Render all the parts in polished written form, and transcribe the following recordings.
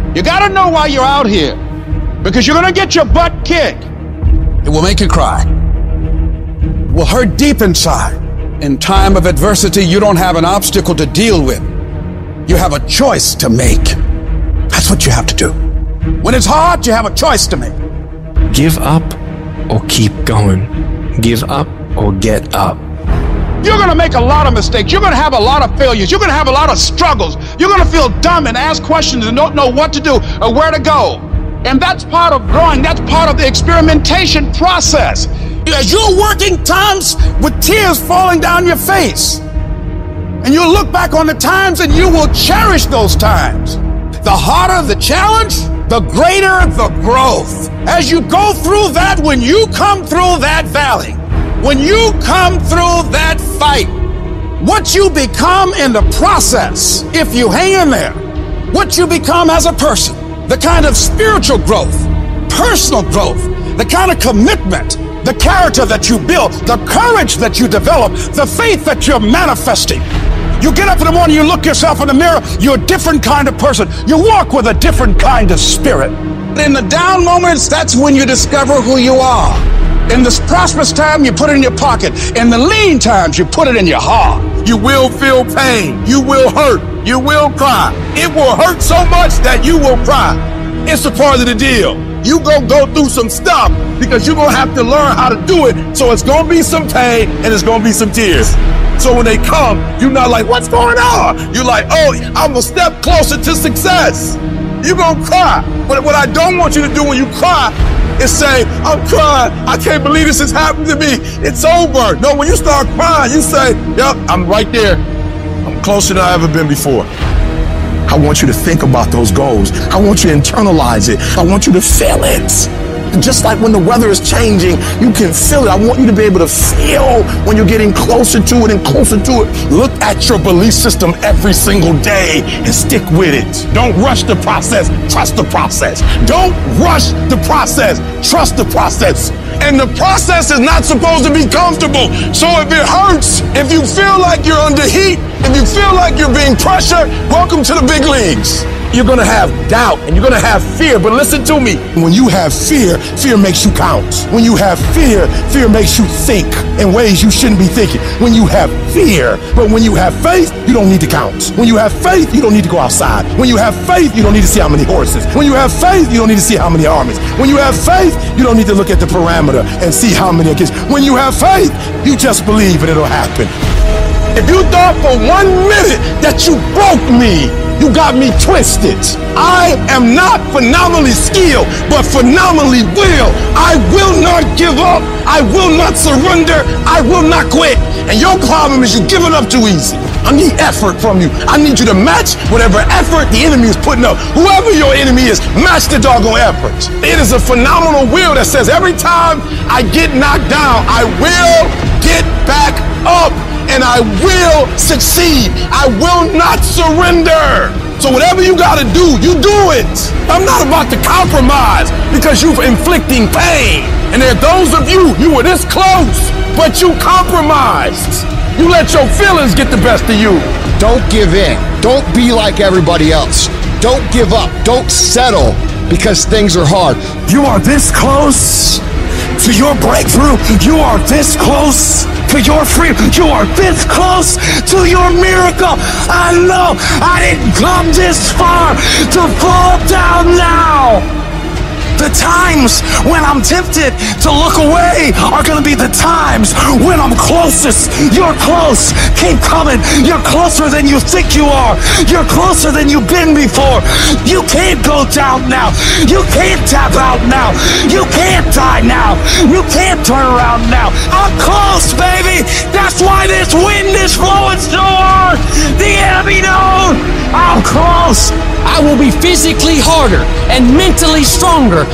You gotta know why you're out here, because you're gonna get your butt kicked. It will make you cry. It will hurt deep inside. In time of adversity, you don't have an obstacle to deal with. You have a choice to make. That's what you have to do. When it's hard, you have a choice to make. Give up or keep going. Give up or get up. You're gonna make a lot of mistakes. You're gonna have a lot of failures. You're gonna have a lot of struggles. You're gonna feel dumb and ask questions and don't know what to do or where to go. And that's part of growing. That's part of the experimentation process. As you're working times with tears falling down your face, and you'll look back on the times and you will cherish those times. The harder the challenge, the greater the growth. As you go through that, when you come through that valley, when you come through that fight, what you become in the process, if you hang in there, what you become as a person, the kind of spiritual growth, personal growth, the kind of commitment, the character that you build, the courage that you develop, the faith that you're manifesting. You get up in the morning, you look yourself in the mirror, you're a different kind of person. You walk with a different kind of spirit. In the down moments, that's when you discover who you are. In the prosperous time, you put it in your pocket. In the lean times, you put it in your heart. You will feel pain. You will hurt. You will cry. It will hurt so much that you will cry. It's a part of the deal. You gonna go through some stuff because you're gonna have to learn how to do it. So it's gonna be some pain and it's gonna be some tears. So when they come, you're not like, what's going on? You're like, oh, I'm a step closer to success. You're gonna cry. But what I don't want you to do when you cry is say, I'm crying. I can't believe this has happened to me. It's over. No, when you start crying, you say, yep, I'm right there. I'm closer than I've ever been before. I want you to think about those goals. I want you to internalize it. I want you to feel it. Just like when the weather is changing, you can feel it. I want you to be able to feel when you're getting closer to it and closer to it. Look at your belief system every single day and stick with it. Don't rush the process. Trust the process. Don't rush the process. Trust the process. And the process is not supposed to be comfortable. So if it hurts, if you feel like you're under heat, if you feel like you're being pressured, welcome to the big leagues. You're gonna have doubt and you're gonna have fear, but listen to me. When you have fear, fear makes you count. When you have fear, fear makes you think in ways you shouldn't be thinking. When you have fear, but when you have faith, you don't need to count. When you have faith, you don't need to go outside. When you have faith, you don't need to see how many horses. When you have faith, you don't need to see how many armies. When you have faith, you don't need to look at the parameter and see how many against. When you have faith, you just believe and it'll happen. If you thought for 1 minute that you broke me, you got me twisted. I am not phenomenally skilled, but phenomenally will. I will not give up. I will not surrender. I will not quit. And your problem is you're giving up too easy. I need effort from you. I need you to match whatever effort the enemy is putting up. Whoever your enemy is, match the doggone effort. It is a phenomenal will that says every time I get knocked down, I will get back up. And I will succeed. I will not surrender. So whatever you gotta do, you do it. I'm not about to compromise because you're inflicting pain. And there are those of you were this close, but you compromised. You let your feelings get the best of you. Don't give in. Don't be like everybody else. Don't give up. Don't settle because things are hard. You are this close to your breakthrough. You are this close to your freedom. You are this close to your miracle. I know I didn't come this far to fall down now. The times when I'm tempted to look away are going to be the times when I'm closest. You're close. Keep coming. You're closer than you think you are. You're closer than you've been before. You can't go down now. You can't tap out now. You can't die now. You can't turn around now. I'm close, baby. That's why this wind is blowing so hard. The enemy knows I'm close. I will be physically harder and mentally stronger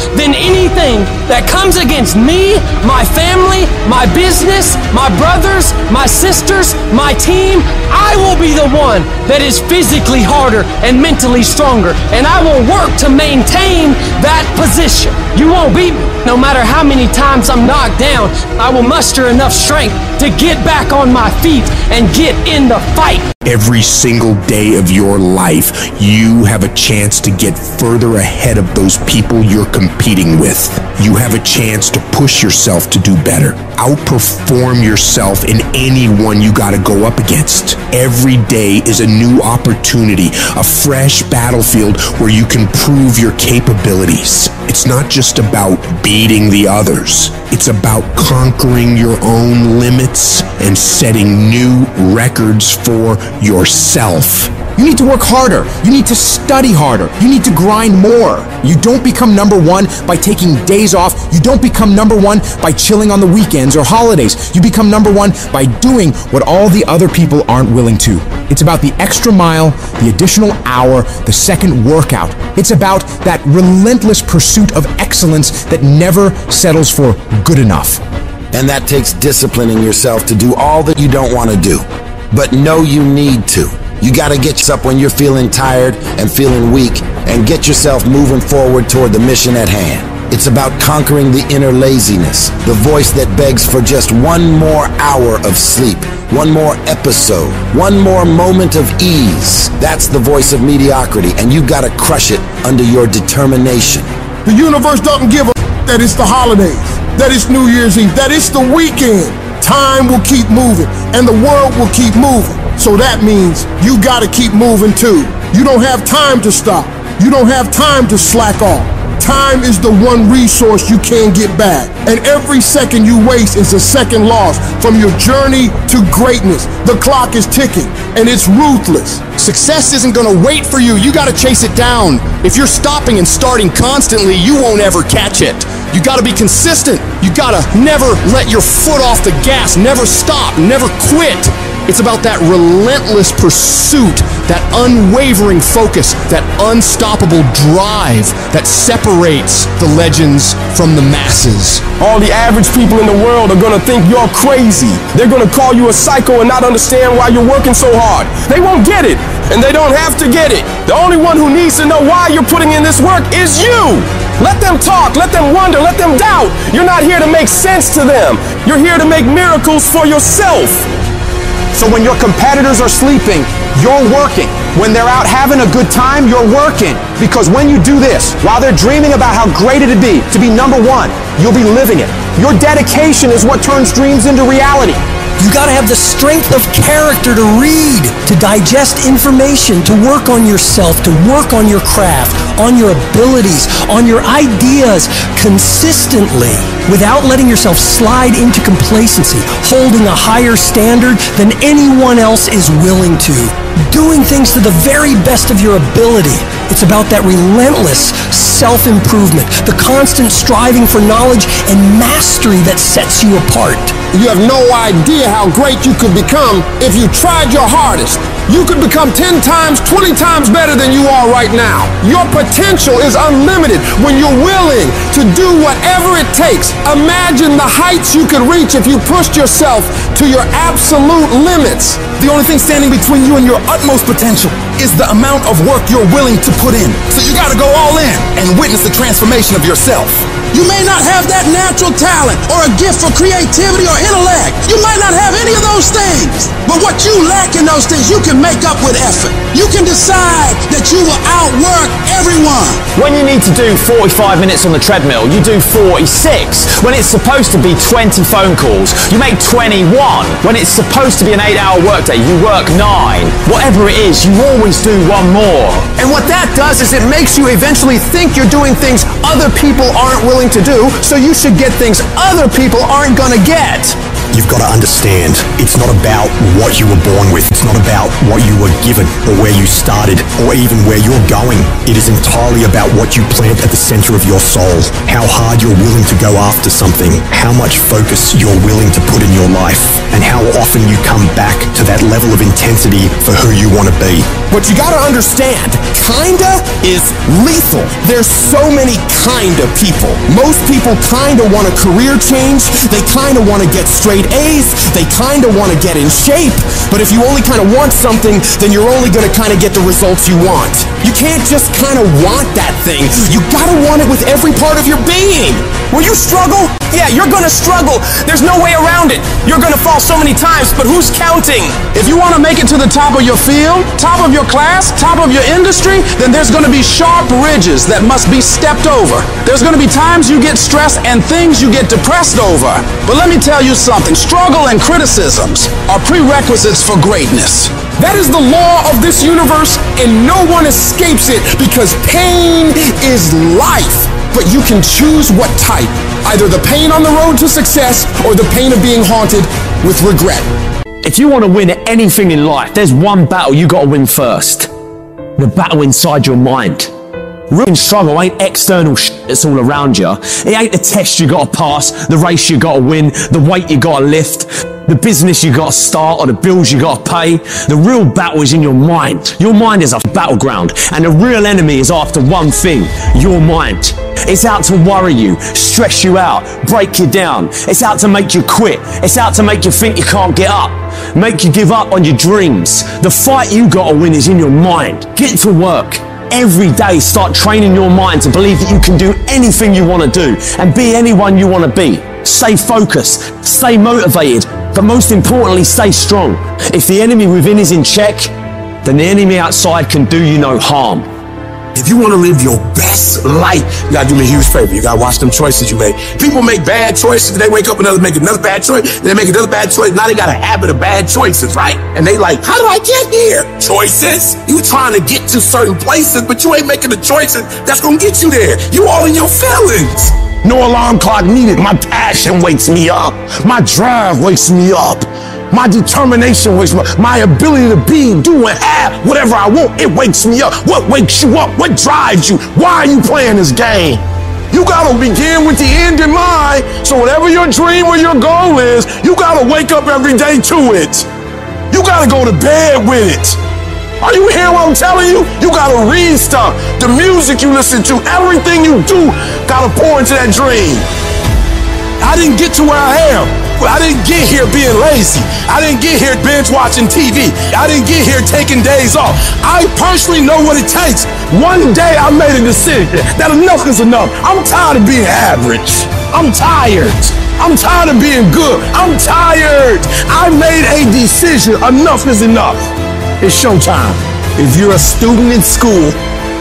then anything that comes against me, my family, my business, my brothers, my sisters, my team, I will be the one that is physically harder and mentally stronger, and I will work to maintain that position. You won't beat me. No matter how many times I'm knocked down, I will muster enough strength to get back on my feet and get in the fight. Every single day of your life, you have a chance to get further ahead of those people you're competing with. You have a chance to push yourself to do better. Outperform yourself in anyone you gotta go up against. Every day is a new opportunity, a fresh battlefield where you can prove your capabilities. It's not just about beating the others. It's about conquering your own limits and setting new records for yourself. You need to work harder. You need to study harder. You need to grind more. You don't become number one by taking days off. You don't become number one by chilling on the weekends or holidays. You become number one by doing what all the other people aren't willing to. It's about the extra mile, the additional hour, the second workout. It's about that relentless pursuit of excellence that never settles for good enough. And that takes disciplining yourself to do all that you don't want to do, but know you need to. You gotta get yourself up when you're feeling tired and feeling weak, and get yourself moving forward toward the mission at hand. It's about conquering the inner laziness, the voice that begs for just one more hour of sleep, one more episode, one more moment of ease. That's the voice of mediocrity, and you gotta crush it under your determination. The universe doesn't give a that it's the holidays, that it's New Year's Eve, that it's the weekend. Time will keep moving, and the world will keep moving. So that means you gotta keep moving too. You don't have time to stop. You don't have time to slack off. Time is the one resource you can't get back. And every second you waste is a second lost from your journey to greatness. The clock is ticking, and it's ruthless. Success isn't gonna wait for you. You gotta chase it down. If you're stopping and starting constantly, you won't ever catch it. You gotta be consistent. You gotta never let your foot off the gas, never stop, never quit. It's about that relentless pursuit, that unwavering focus, that unstoppable drive that separates the legends from the masses. All the average people in the world are gonna think you're crazy. They're gonna call you a psycho and not understand why you're working so hard. They won't get it, and they don't have to get it. The only one who needs to know why you're putting in this work is you. Let them talk, let them wonder, let them doubt. You're not here to make sense to them. You're here to make miracles for yourself. So when your competitors are sleeping, you're working. When they're out having a good time, you're working. Because when you do this, while they're dreaming about how great it'd be to be number one, you'll be living it. Your dedication is what turns dreams into reality. You gotta have the strength of character to read, to digest information, to work on yourself, to work on your craft, on your abilities, on your ideas consistently, without letting yourself slide into complacency, holding a higher standard than anyone else is willing to, doing things to the very best of your ability. It's about that relentless self-improvement, the constant striving for knowledge and mastery that sets you apart. You have no idea how great you could become if you tried your hardest. You could become 10 times, 20 times better than you are right now. Your potential is unlimited when you're willing to do whatever it takes. Imagine the heights you could reach if you pushed yourself to your absolute limits. The only thing standing between you and your utmost potential is the amount of work you're willing to put in. So you gotta go all in and witness the transformation of yourself. You may not have that natural talent or a gift for creativity or intellect. You might not have any of those things. But what you lack in those things, you can make up with effort. You can decide that you will outwork everyone. When you need to do 45 minutes on the treadmill, you do 46. When it's supposed to be 20 phone calls, you make 21. When it's supposed to be an 8-hour workday, you work 9. Whatever it is, you always do one more. And what that does is it makes you eventually think you're doing things other people aren't willing to do, so you should get things other people aren't gonna get. You've got to understand, it's not about what you were born with. It's not about what you were given or where you started or even where you're going. It is entirely about what you plant at the center of your soul, how hard you're willing to go after something, how much focus you're willing to put in your life, and how often you come back to that level of intensity for who you want to be. But you gotta understand, kinda is lethal. There's so many kinda people. Most people kinda want a career change, they kinda want to get straight A's, they kinda want to get in shape, but if you only kinda want something, then you're only gonna kinda get the results you want. You can't just kinda want that thing, you gotta want it with every part of your being. Will you struggle? Yeah, you're gonna struggle. There's no way around it. You're gonna fall so many times, but who's counting? If you want to make it to the top of your field, top of your class, top of your industry, then there's going to be sharp ridges that must be stepped over. There's going to be times you get stressed and things you get depressed over. But let me tell you something, struggle and criticisms are prerequisites for greatness. That is the law of this universe, and no one escapes it because pain is life. But you can choose what type, either the pain on the road to success or the pain of being haunted with regret. If you want to win at anything in life, there's one battle you got to win first. The battle inside your mind. Real struggle ain't external shit that's all around you. It ain't the test you got to pass, the race you got to win, the weight you got to lift, the business you got to start, or the bills you got to pay. The real battle is in your mind. Your mind is a battleground, and the real enemy is after one thing, your mind. It's out to worry you, stress you out, break you down. It's out to make you quit. It's out to make you think you can't get up, make you give up on your dreams. The fight you got to win is in your mind. Get to work. Every day, start training your mind to believe that you can do anything you want to do and be anyone you want to be. Stay focused, stay motivated, but most importantly, stay strong. If the enemy within is in check, then the enemy outside can do you no harm. If you want to live your best life, you gotta do me a huge favor. You gotta watch them choices you make. People make bad choices, they wake up and make another bad choice, then they make another bad choice. Now they got a habit of bad choices, right? And they like, how do I get here? Choices. You trying to get to certain places, but you ain't making the choices that's gonna get you there. You all in your feelings. No alarm clock needed. My passion wakes me up. My drive wakes me up. My determination wakes me up. My ability to be, do, and have whatever I want, it wakes me up. What wakes you up? What drives you? Why are you playing this game? You gotta begin with the end in mind. So whatever your dream or your goal is, you gotta wake up every day to it. You gotta go to bed with it. Are you hearing what I'm telling you? You gotta read stuff. The music you listen to, everything you do, gotta pour into that dream. I didn't get to where I am. I didn't get here being lazy. I didn't get here binge watching TV. I didn't get here taking days off. I personally know what it takes. One day I made a decision that enough is enough. I'm tired of being average. I'm tired. I'm tired of being good. I'm tired. I made a decision. Enough is enough. It's showtime. If you're a student in school,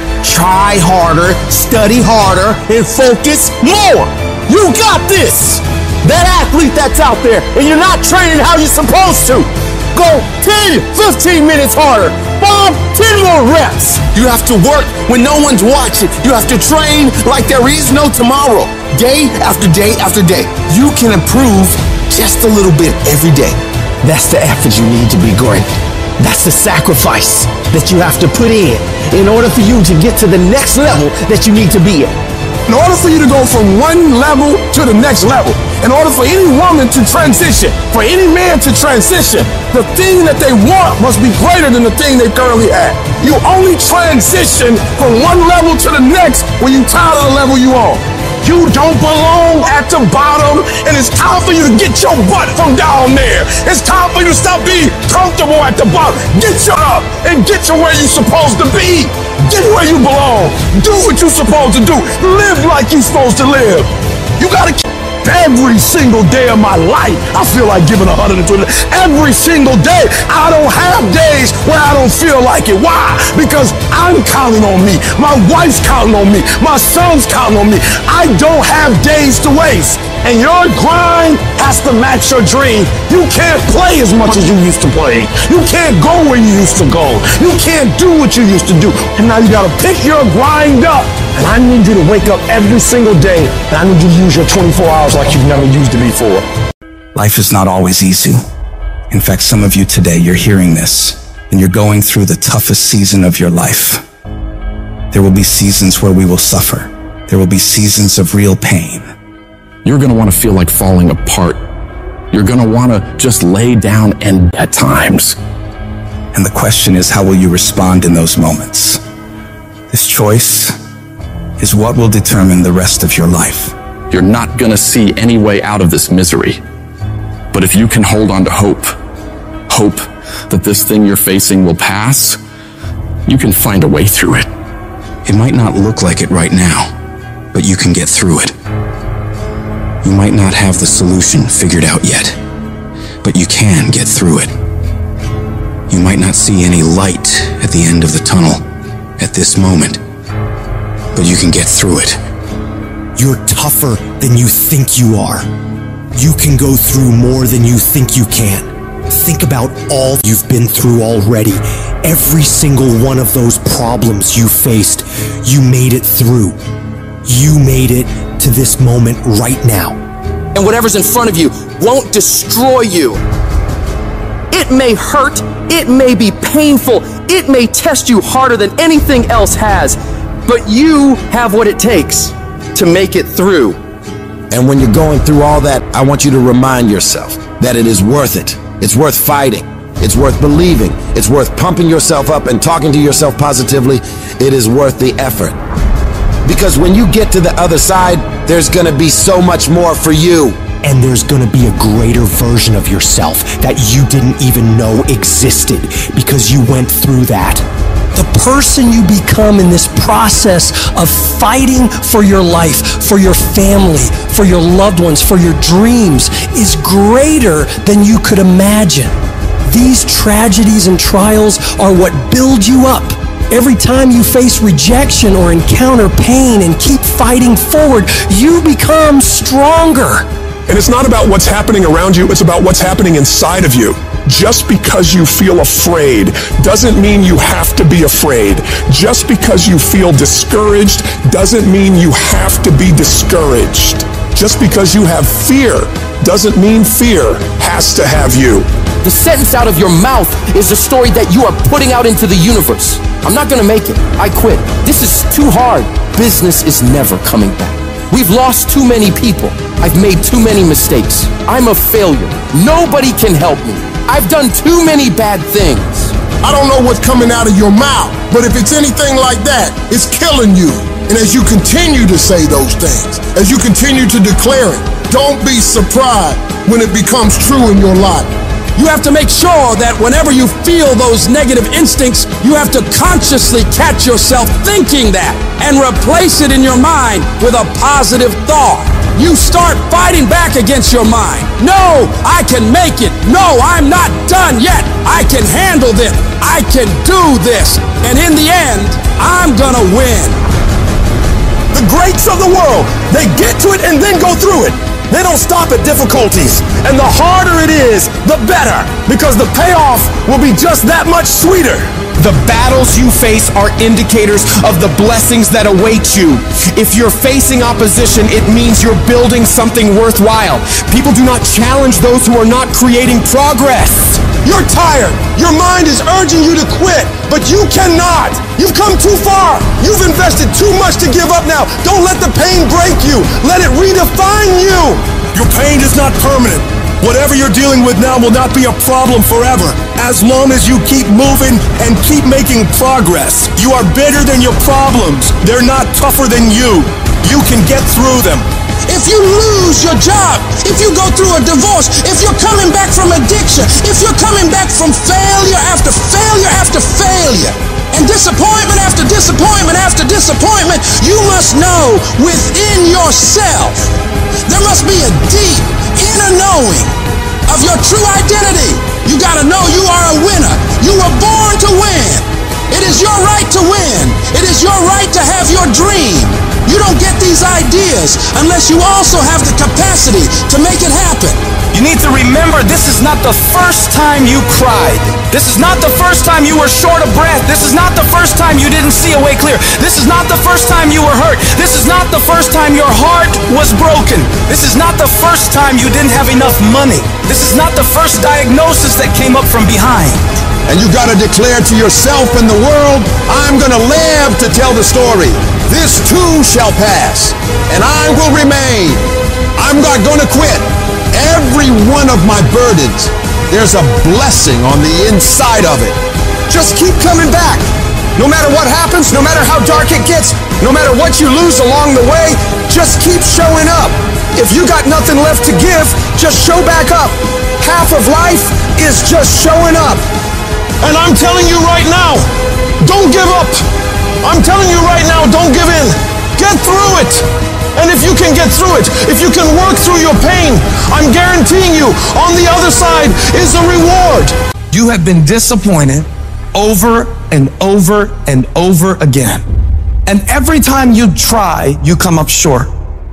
try harder, study harder, and focus more. You got this. That athlete that's out there, and you're not training how you're supposed to. Go 10, 15 minutes harder. 5, 10 more reps. You have to work when no one's watching. You have to train like there is no tomorrow. Day after day after day. You can improve just a little bit every day. That's the effort you need to be great. That's the sacrifice that you have to put in order for you to get to the next level that you need to be at. In order for you to go from one level to the next level, in order for any woman to transition, for any man to transition, the thing that they want must be greater than the thing they currently have. You only transition from one level to the next when you're tired of the level you on. You don't belong at the bottom, and it's time for you to get your butt from down there. It's time for you to stop being comfortable at the bottom. Get you up and get you where you're supposed to be. Get where you belong. Do what you're supposed to do. Live like you're supposed to live. You gotta keep every single day of my life. I feel like giving 120. Every single day. I don't have days where I don't feel like it. Why? Because I'm counting on me. My wife's counting on me. My son's counting on me. I don't have days to waste. And your grind has to match your dream. You can't play as much as you used to play. You can't go where you used to go. You can't do what you used to do. And now you gotta pick your grind up. And I need you to wake up every single day, and I need you to use your 24 hours like you've never used it before. Life is not always easy. In fact, some of you today, you're hearing this, and you're going through the toughest season of your life. There will be seasons where we will suffer. There will be seasons of real pain. You're going to want to feel like falling apart. You're going to want to just lay down and at times. And the question is, how will you respond in those moments? This choice is what will determine the rest of your life. You're not going to see any way out of this misery. But if you can hold on to hope that this thing you're facing will pass, you can find a way through it. It might not look like it right now, but you can get through it. You might not have the solution figured out yet, but you can get through it. You might not see any light at the end of the tunnel at this moment, but you can get through it. You're tougher than you think you are. You can go through more than you think you can. Think about all you've been through already. Every single one of those problems you faced, you made it through. You made it to this moment right now. And whatever's in front of you won't destroy you. It may hurt, it may be painful, it may test you harder than anything else has, but you have what it takes to make it through. And when you're going through all that, I want you to remind yourself that it is worth it. It's worth fighting. It's worth believing. It's worth pumping yourself up and talking to yourself positively. It is worth the effort. Because when you get to the other side, there's going to be so much more for you. And there's going to be a greater version of yourself that you didn't even know existed because you went through that. The person you become in this process of fighting for your life, for your family, for your loved ones, for your dreams is greater than you could imagine. These tragedies and trials are what build you up. Every time you face rejection or encounter pain and keep fighting forward, you become stronger. And it's not about what's happening around you, it's about what's happening inside of you. Just because you feel afraid doesn't mean you have to be afraid. Just because you feel discouraged doesn't mean you have to be discouraged. Just because you have fear doesn't mean fear has to have you. The sentence out of your mouth is a story that you are putting out into the universe. I'm not gonna make it. I quit. This is too hard. Business is never coming back. We've lost too many people. I've made too many mistakes. I'm a failure. Nobody can help me. I've done too many bad things. I don't know what's coming out of your mouth, but if it's anything like that, it's killing you. And as you continue to say those things, as you continue to declare it, don't be surprised when it becomes true in your life. You have to make sure that whenever you feel those negative instincts, you have to consciously catch yourself thinking that and replace it in your mind with a positive thought. You start fighting back against your mind. No, I can make it. No, I'm not done yet. I can handle this. I can do this. And in the end, I'm gonna win. The greats of the world, they get to it and then go through it. They don't stop at difficulties. And the harder it is, the better. Because the payoff will be just that much sweeter. The battles you face are indicators of the blessings that await you. If you're facing opposition, it means you're building something worthwhile. People do not challenge those who are not creating progress. You're tired. Your mind is urging you to quit, but you cannot. You've come too far. You've invested too much to give up now. Don't let the pain break you. Let it redefine you. Your pain is not permanent. Whatever you're dealing with now will not be a problem forever, as long as you keep moving and keep making progress. You are bigger than your problems. They're not tougher than you. You can get through them. If you lose your job, if you go through a divorce, if you're coming back from addiction, if you're coming back from failure after failure after failure, and disappointment after disappointment after disappointment, you must know within yourself, there must be a deep inner knowing of your true identity. You gotta know you are a winner. You were born to win. It is your right to win. It is your right to have your dream. You don't get these ideas unless you also have the capacity to make it happen. You need to remember, this is not the first time you cried. This is not the first time you were short of breath. This is not the first time you didn't see a way clear. This is not the first time you were hurt. This is not the first time your heart was broken. This is not the first time you didn't have enough money. This is not the first diagnosis that came up from behind. And you got to declare to yourself and the world, I'm going to live to tell the story. This too shall pass, and I will remain. I'm not going to quit. Every one of my burdens, there's a blessing on the inside of it. Just keep coming back. No matter what happens, no matter how dark it gets, no matter what you lose along the way, just keep showing up. If you got nothing left to give, just show back up. Half of life is just showing up. And I'm telling you right now, don't give up. I'm telling you right now, don't give in. Get through it. And if you can get through it, if you can work through your pain, I'm guaranteeing you, on the other side is a reward. You have been disappointed over and over and over again. And every time you try, you come up short.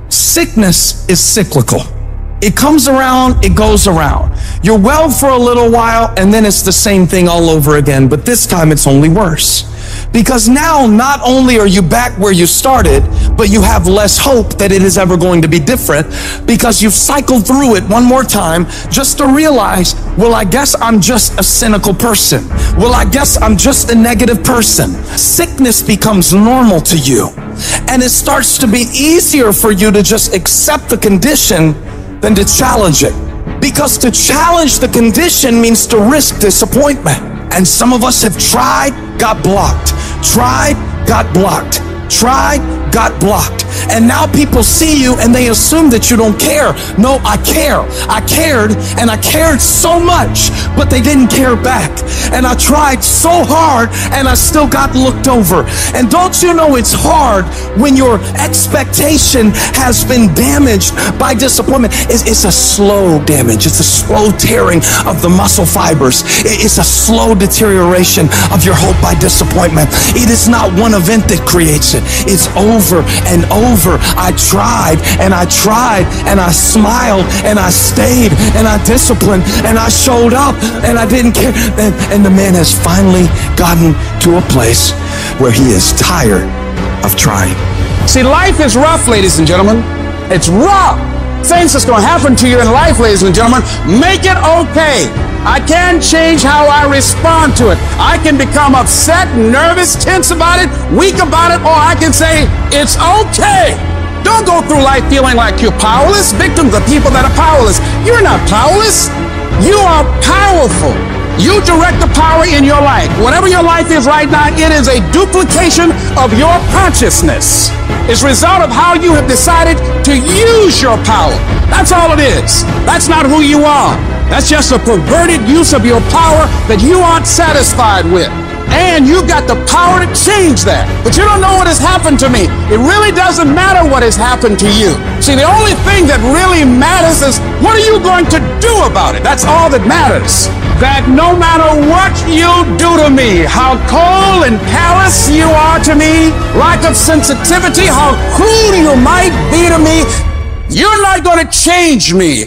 Sickness is cyclical. It comes around, it goes around. You're well for a little while, and then it's the same thing all over again, but this time it's only worse. Because now, not only are you back where you started, but you have less hope that it is ever going to be different, because you've cycled through it one more time just to realize, well, I guess I'm just a cynical person. Well, I guess I'm just a negative person. Sickness becomes normal to you, and it starts to be easier for you to just accept the condition than to challenge it. Because to challenge the condition means to risk disappointment. And some of us have tried, got blocked. Tried, got blocked. Tried, got blocked. And now people see you and they assume that you don't care. No, I care. I cared, and I cared so much, but they didn't care back. And I tried so hard and I still got looked over. And don't you know it's hard when your expectation has been damaged by disappointment? It's a slow damage. It's a slow tearing of the muscle fibers. It's a slow deterioration of your hope by disappointment. It is not one event that creates it. It's over and over. I tried and I tried and I smiled and I stayed and I disciplined and I showed up and I didn't care. And the man has finally gotten to a place where he is tired of trying. See, life is rough, ladies and gentlemen. It's rough. Things that's going to happen to you in life, ladies and gentlemen, make it okay. I can change how I respond to it. I can become upset, nervous, tense about it, weak about it, or I can say, it's okay. Don't go through life feeling like you're powerless, victims of people that are powerless. You're not powerless. You are powerful. You direct the power in your life. Whatever your life is right now, it is a duplication of your consciousness. It's a result of how you have decided to use your power. That's all it is. That's not who you are. That's just a perverted use of your power that you aren't satisfied with. And you've got the power to change that. But you don't know what has happened to me. It really doesn't matter what has happened to you. See, the only thing that really matters is, what are you going to do about it? That's all that matters. That no matter what you do to me, how cold and callous you are to me, lack of sensitivity, how cruel you might be to me, you're not going to change me.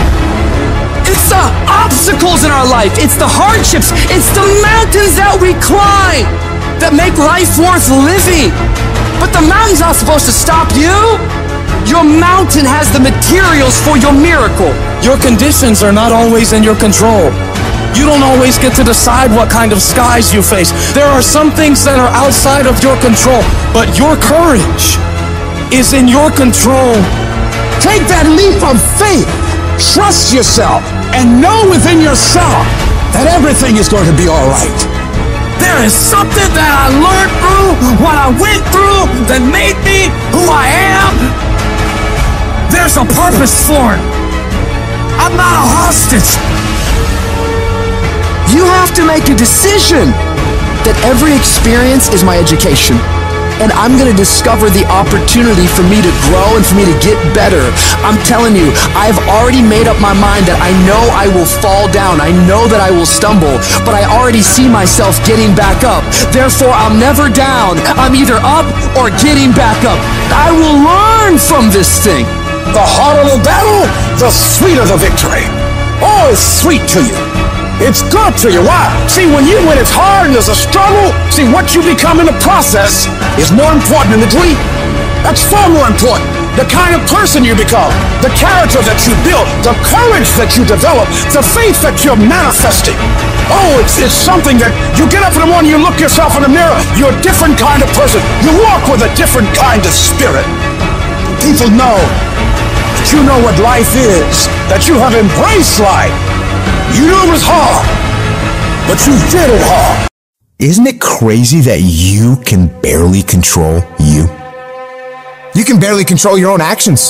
It's the obstacles in our life. It's the hardships. It's the mountains that we climb that make life worth living. But the mountain's not supposed to stop you. Your mountain has the materials for your miracle. Your conditions are not always in your control. You don't always get to decide what kind of skies you face. There are some things that are outside of your control, but your courage is in your control. Take that leap of faith. Trust yourself and know within yourself that everything is going to be all right. There is something that I learned through what I went through that made me who I am. There's a purpose for it. I'm not a hostage. You have to make a decision that every experience is my education. And I'm going to discover the opportunity for me to grow and for me to get better. I'm telling you, I've already made up my mind that I know I will fall down. I know that I will stumble, but I already see myself getting back up. Therefore, I'm never down. I'm either up or getting back up. I will learn from this thing. The harder the battle, the sweeter the victory. Oh, it's sweet to you. It's good to you. Why? See, when it's hard and there's a struggle, see, what you become in the process is more important than the dream. That's far more important. The kind of person you become, the character that you build, the courage that you develop, the faith that you're manifesting. Oh, it's something that you get up in the morning, you look yourself in the mirror, you're a different kind of person. You walk with a different kind of spirit. People know that you know what life is, that you have embraced life. You knew it was hard, but you did it hard. Isn't it crazy that you can barely control you? You can barely control your own actions.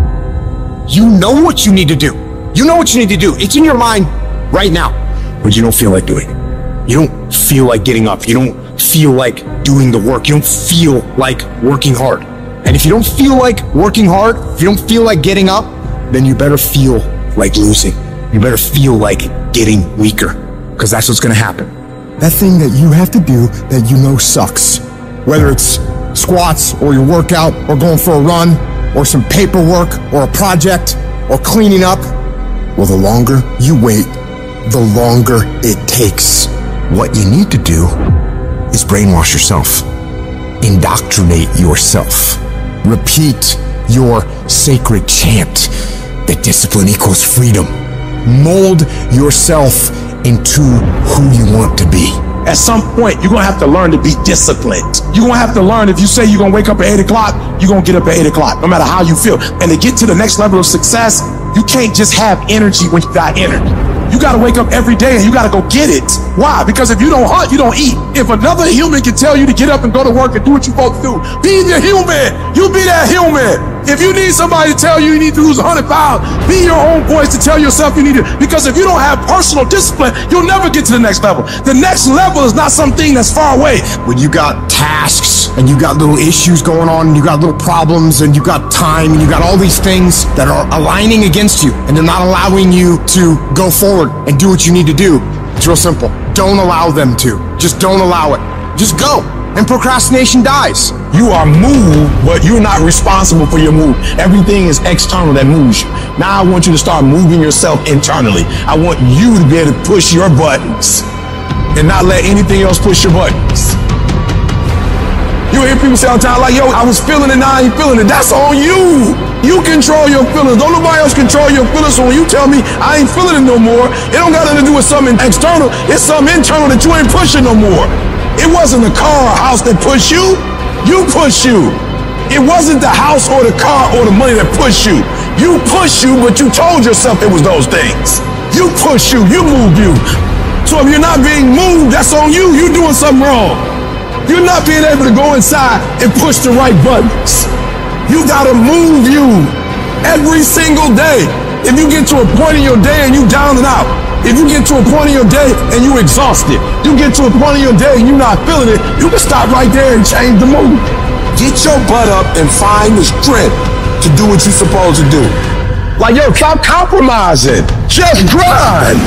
You know what you need to do. You know what you need to do. It's in your mind right now, but you don't feel like doing it. You don't feel like getting up. You don't feel like doing the work. You don't feel like working hard. And if you don't feel like working hard, if you don't feel like getting up, then you better feel like losing. You better feel like getting weaker, because that's what's going to happen. That thing that you have to do that you know sucks, whether it's squats or your workout or going for a run or some paperwork or a project or cleaning up, well, the longer you wait, the longer it takes. What you need to do is brainwash yourself, indoctrinate yourself, repeat your sacred chant that discipline equals freedom. Mold yourself into who you want to be. At some point, you're going to have to learn to be disciplined. You're going to have to learn, if you say you're going to wake up at 8 o'clock, you're going to get up at 8 o'clock, no matter how you feel. And to get to the next level of success, you can't just have energy when you got energy. You got to wake up every day and you got to go get it. Why? Because if you don't hunt, you don't eat. If another human can tell you to get up and go to work and do what you're supposed to do, be the human. You be that human. If you need somebody to tell you need to lose 100 pounds, be your own voice to tell yourself you need it. Because if you don't have personal discipline, you'll never get to the next level. The next level is not something that's far away. When you got tasks and you got little issues going on and you got little problems and you got time and you got all these things that are aligning against you and they're not allowing you to go forward and do what you need to do, it's real simple. Don't allow them to. Just don't allow it. Just go. And procrastination dies. You are moved, but you're not responsible for your move. Everything is external that moves you. Now I want you to start moving yourself internally. I want you to be able to push your buttons and not let anything else push your buttons. You hear people say all the time, like, yo, I was feeling it, now I ain't feeling it. That's on you. You control your feelings. Don't nobody else control your feelings. So when you tell me I ain't feeling it no more, it don't got nothing to do with something external. It's something internal that you ain't pushing no more. It wasn't the car or house that pushed you. You push you. It wasn't the house or the car or the money that pushed you. You pushed you, but you told yourself it was those things. You push you. You move you. So if you're not being moved, that's on you. You're doing something wrong. You're not being able to go inside and push the right buttons. You gotta move you every single day. If you get to a point in your day and you down and out, if you get to a point in your day and you exhausted, you get to a point in your day and you're not feeling it, you can stop right there and change the mood. Get your butt up and find the strength to do what you're supposed to do. Like, yo, stop compromising. Just grind.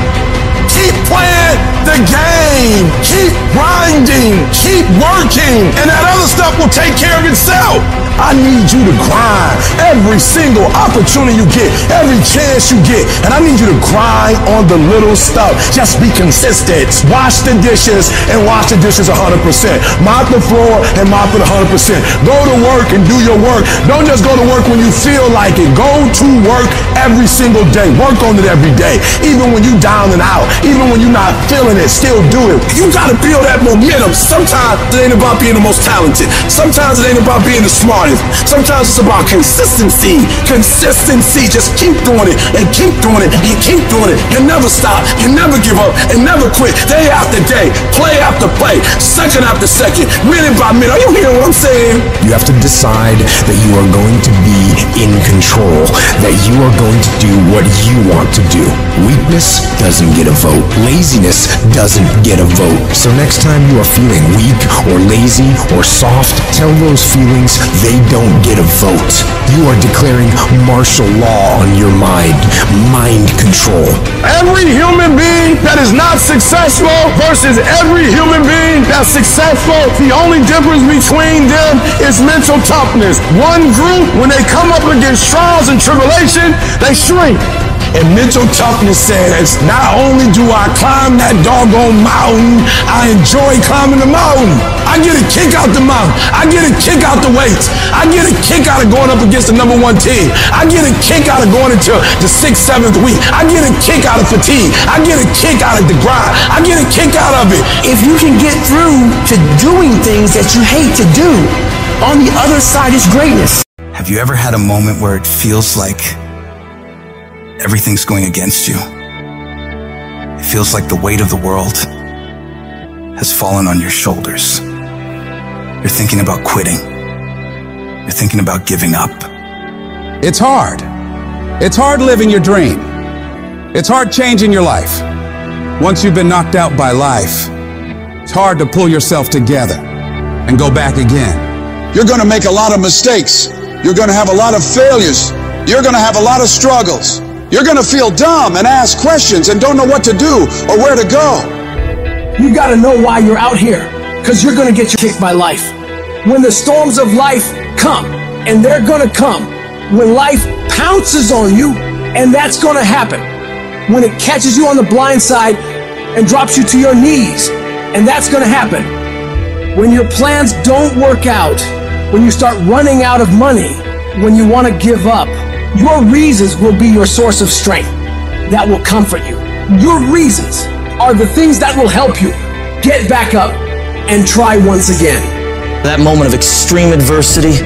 Keep playing the game. Keep grinding. Keep working. And that other stuff will take care of itself. I need you to grind every single opportunity you get, every chance you get. And I need you to grind on the little stuff. Just be consistent. Wash the dishes and wash the dishes 100%. Mop the floor and mop it 100%. Go to work and do your work. Don't just go to work when you feel like it. Go to work every single day. Work on it every day. Even when you down and out, even when you're not feeling it, still do it. You gotta build that momentum. Sometimes it ain't about being the most talented. Sometimes it ain't about being the smartest. Sometimes it's about consistency. Consistency. Just keep doing it and keep doing it and keep doing it and never stop and never give up and never quit. Day after day, play after play, second after second, minute by minute. Are you hearing what I'm saying? You have to decide that you are going to be in control, that you are going to do what you want to do. Weakness doesn't get a vote. Laziness doesn't get a vote. So next time you are feeling weak or lazy or soft, tell those feelings they don't get a vote. You are declaring martial law on your mind. Mind control. Every human being that is not successful versus every human being that's successful, the only difference between them is is mental toughness. One group, when they come up against trials and tribulation, they shrink. And mental toughness says, not only do I climb that doggone mountain, I enjoy climbing the mountain. I get a kick out the mountain. I get a kick out the weights. I get a kick out of going up against the #1 team. I get a kick out of going into the 6th, 7th week. I get a kick out of fatigue. I get a kick out of the grind. I get a kick out of it. If you can get through to doing things that you hate to do, on the other side is greatness. Have you ever had a moment where it feels like everything's going against you? It feels like the weight of the world has fallen on your shoulders. You're thinking about quitting. You're thinking about giving up. It's hard. It's hard living your dream. It's hard changing your life. Once you've been knocked out by life, it's hard to pull yourself together and go back again. You're going to make a lot of mistakes. You're going to have a lot of failures. You're going to have a lot of struggles. You're going to feel dumb and ask questions and don't know what to do or where to go. You got to know why you're out here, because you're going to get kicked by life. When the storms of life come, and they're going to come, when life pounces on you, and that's going to happen. When it catches you on the blind side and drops you to your knees, and that's going to happen. When your plans don't work out, when you start running out of money, when you want to give up, your reasons will be your source of strength that will comfort you. Your reasons are the things that will help you get back up and try once again. That moment of extreme adversity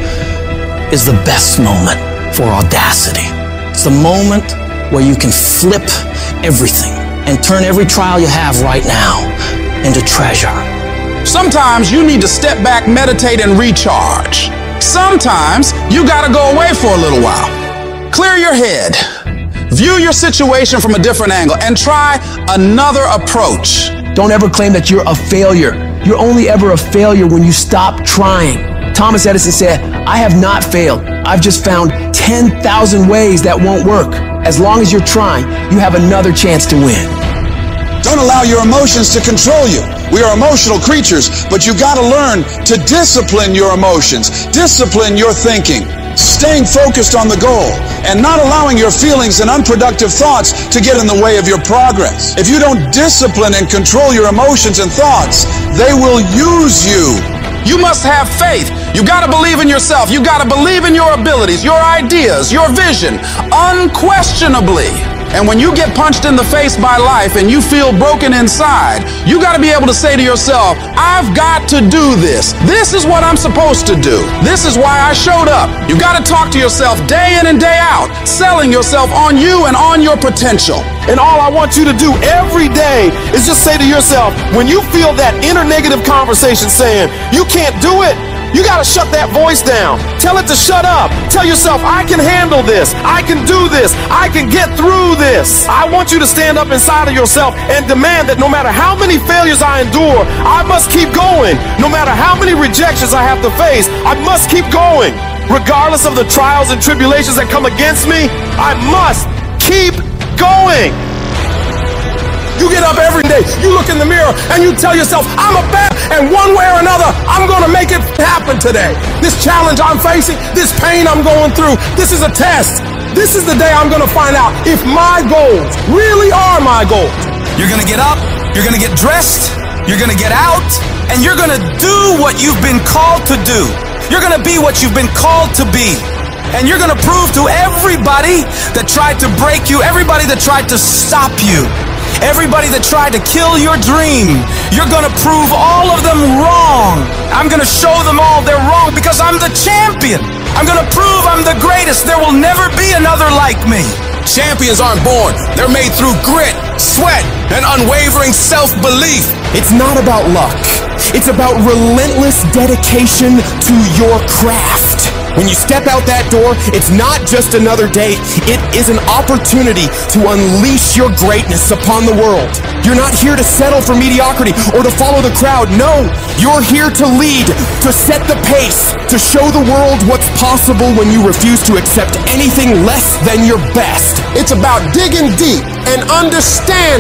is the best moment for audacity. It's the moment where you can flip everything and turn every trial you have right now into treasure. Sometimes you need to step back, meditate, and recharge. Sometimes you gotta go away for a little while. Clear your head. View your situation from a different angle and try another approach. Don't ever claim that you're a failure. You're only ever a failure when you stop trying. Thomas Edison said, I have not failed. I've just found 10,000 ways that won't work. As long as you're trying, you have another chance to win. Don't allow your emotions to control you. We are emotional creatures, but you gotta learn to discipline your emotions, discipline your thinking, staying focused on the goal, and not allowing your feelings and unproductive thoughts to get in the way of your progress. If you don't discipline and control your emotions and thoughts, they will use you. You must have faith. You gotta believe in yourself. You gotta believe in your abilities, your ideas, your vision, unquestionably. And when you get punched in the face by life and you feel broken inside, you got to be able to say to yourself, I've got to do this. This is what I'm supposed to do. This is why I showed up. You got to talk to yourself day in and day out, selling yourself on you and on your potential. And all I want you to do every day is just say to yourself, when you feel that inner negative conversation saying, you can't do it, you gotta shut that voice down. Tell it to shut up. Tell yourself, I can handle this. I can do this. I can get through this. I want you to stand up inside of yourself and demand that no matter how many failures I endure, I must keep going. No matter how many rejections I have to face, I must keep going. Regardless of the trials and tribulations that come against me, I must keep going. You get up every day, you look in the mirror, and you tell yourself, I'm a bet, and one way or another, I'm gonna make it happen today. This challenge I'm facing, this pain I'm going through, this is a test. This is the day I'm gonna find out if my goals really are my goals. You're gonna get up, you're gonna get dressed, you're gonna get out, and you're gonna do what you've been called to do. You're gonna be what you've been called to be. And you're gonna prove to everybody that tried to break you, everybody that tried to stop you, everybody that tried to kill your dream, you're gonna prove all of them wrong. I'm gonna show them all they're wrong because I'm the champion. I'm gonna prove I'm the greatest. There will never be another like me. Champions aren't born. They're made through grit, sweat, and unwavering self-belief. It's not about luck. It's about relentless dedication to your craft. When you step out that door, it's not just another day. It is an opportunity to unleash your greatness upon the world. You're not here to settle for mediocrity or to follow the crowd. No, you're here to lead, to set the pace, to show the world what's possible when you refuse to accept anything less than your best. It's about digging deep and understanding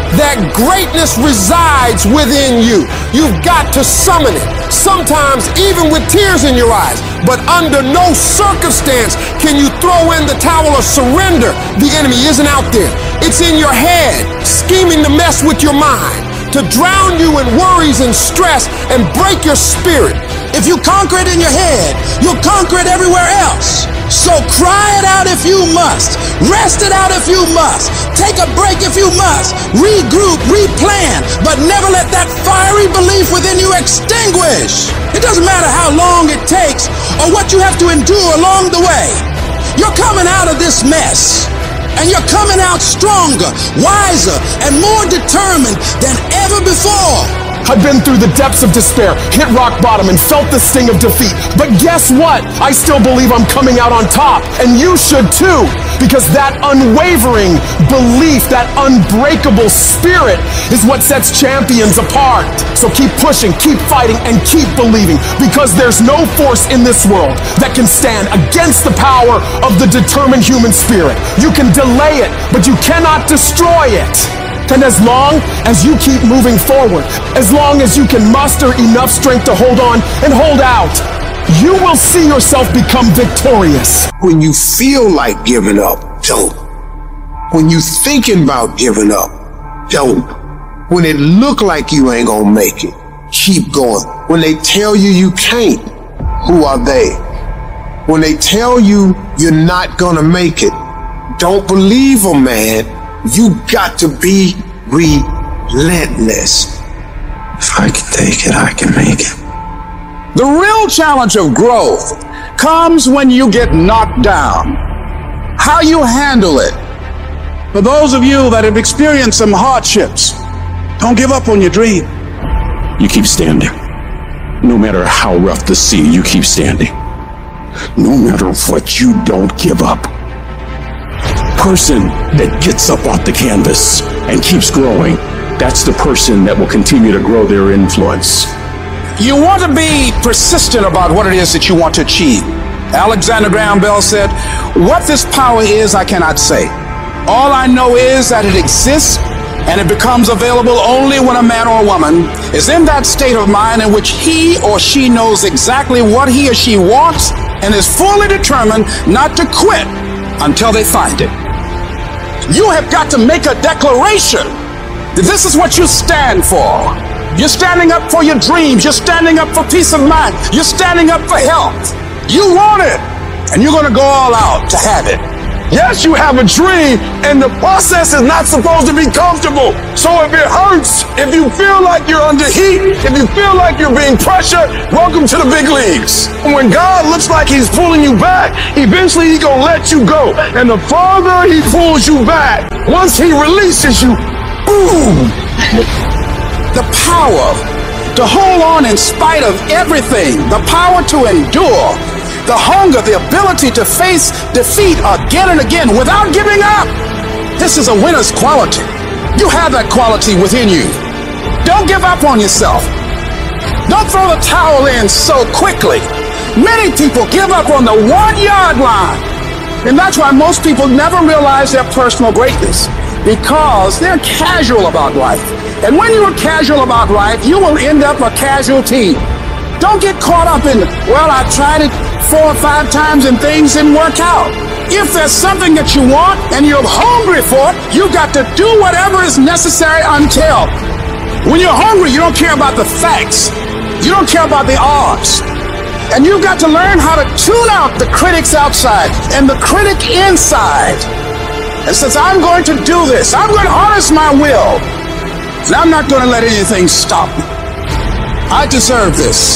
that greatness resides within you. You've got to summon it, sometimes even with tears in your eyes. But under no circumstance can you throw in the towel or surrender. The enemy isn't out there. It's in your head, scheming to mess with your mind, to drown you in worries and stress and break your spirit. If you conquer it in your head, you'll conquer it everywhere else. So cry it out if you must. Rest it out if you must. Take a break if you must. Regroup, replan, but never let that fiery belief within you extinguish. It doesn't matter how long it takes or what you have to endure along the way. You're coming out of this mess. And you're coming out stronger, wiser, and more determined than ever before. I've been through the depths of despair, hit rock bottom, and felt the sting of defeat. But guess what? I still believe I'm coming out on top. And you should too. Because that unwavering belief, that unbreakable spirit is what sets champions apart. So keep pushing, keep fighting, and keep believing. Because there's no force in this world that can stand against the power of the determined human spirit. You can delay it, but you cannot destroy it. And as long as you keep moving forward, as long as you can muster enough strength to hold on and hold out, you will see yourself become victorious. When you feel like giving up, don't. When you thinking about giving up, don't. When it look like you ain't gonna make it, keep going. When they tell you you can't, who are they? When they tell you you're not gonna make it, don't believe them, man. You got to be relentless. If I can take it, I can make it. The real challenge of growth comes when you get knocked down. How you handle it. For those of you that have experienced some hardships, don't give up on your dream. You keep standing. No matter how rough the sea, you keep standing. No matter what, you don't give up. Person that gets up off the canvas and keeps growing, that's the person that will continue to grow their influence. You want to be persistent about what it is that you want to achieve. Alexander Graham Bell said, "What this power is, I cannot say. All I know is that it exists, and it becomes available only when a man or a woman is in that state of mind in which he or she knows exactly what he or she wants and is fully determined not to quit until they find it." You have got to make a declaration that this is what you stand for. You're standing up for your dreams. You're standing up for peace of mind. You're standing up for health. You want it, and you're going to go all out to have it. Yes, you have a dream, and the process is not supposed to be comfortable. So if it hurts, if you feel like you're under heat, if you feel like you're being pressured, welcome to the big leagues. And when God looks like he's pulling you back, eventually he's gonna let you go. And the farther he pulls you back, once he releases you, boom! The power to hold on in spite of everything, the power to endure, the hunger, the ability to face defeat again and again without giving up. This is a winner's quality. You have that quality within you. Don't give up on yourself. Don't throw the towel in so quickly. Many people give up on the 1-yard line. And that's why most people never realize their personal greatness, because they're casual about life. And when you're casual about life, you will end up a casualty. Don't get caught up in, well, I tried it 4 or 5 times and things didn't work out. If there's something that you want and you're hungry for it, you got to do whatever is necessary until. When you're hungry, you don't care about the facts. You don't care about the odds. And you've got to learn how to tune out the critics outside and the critic inside. And since I'm going to do this, I'm going to harness my will. And I'm not going to let anything stop me. I deserve this.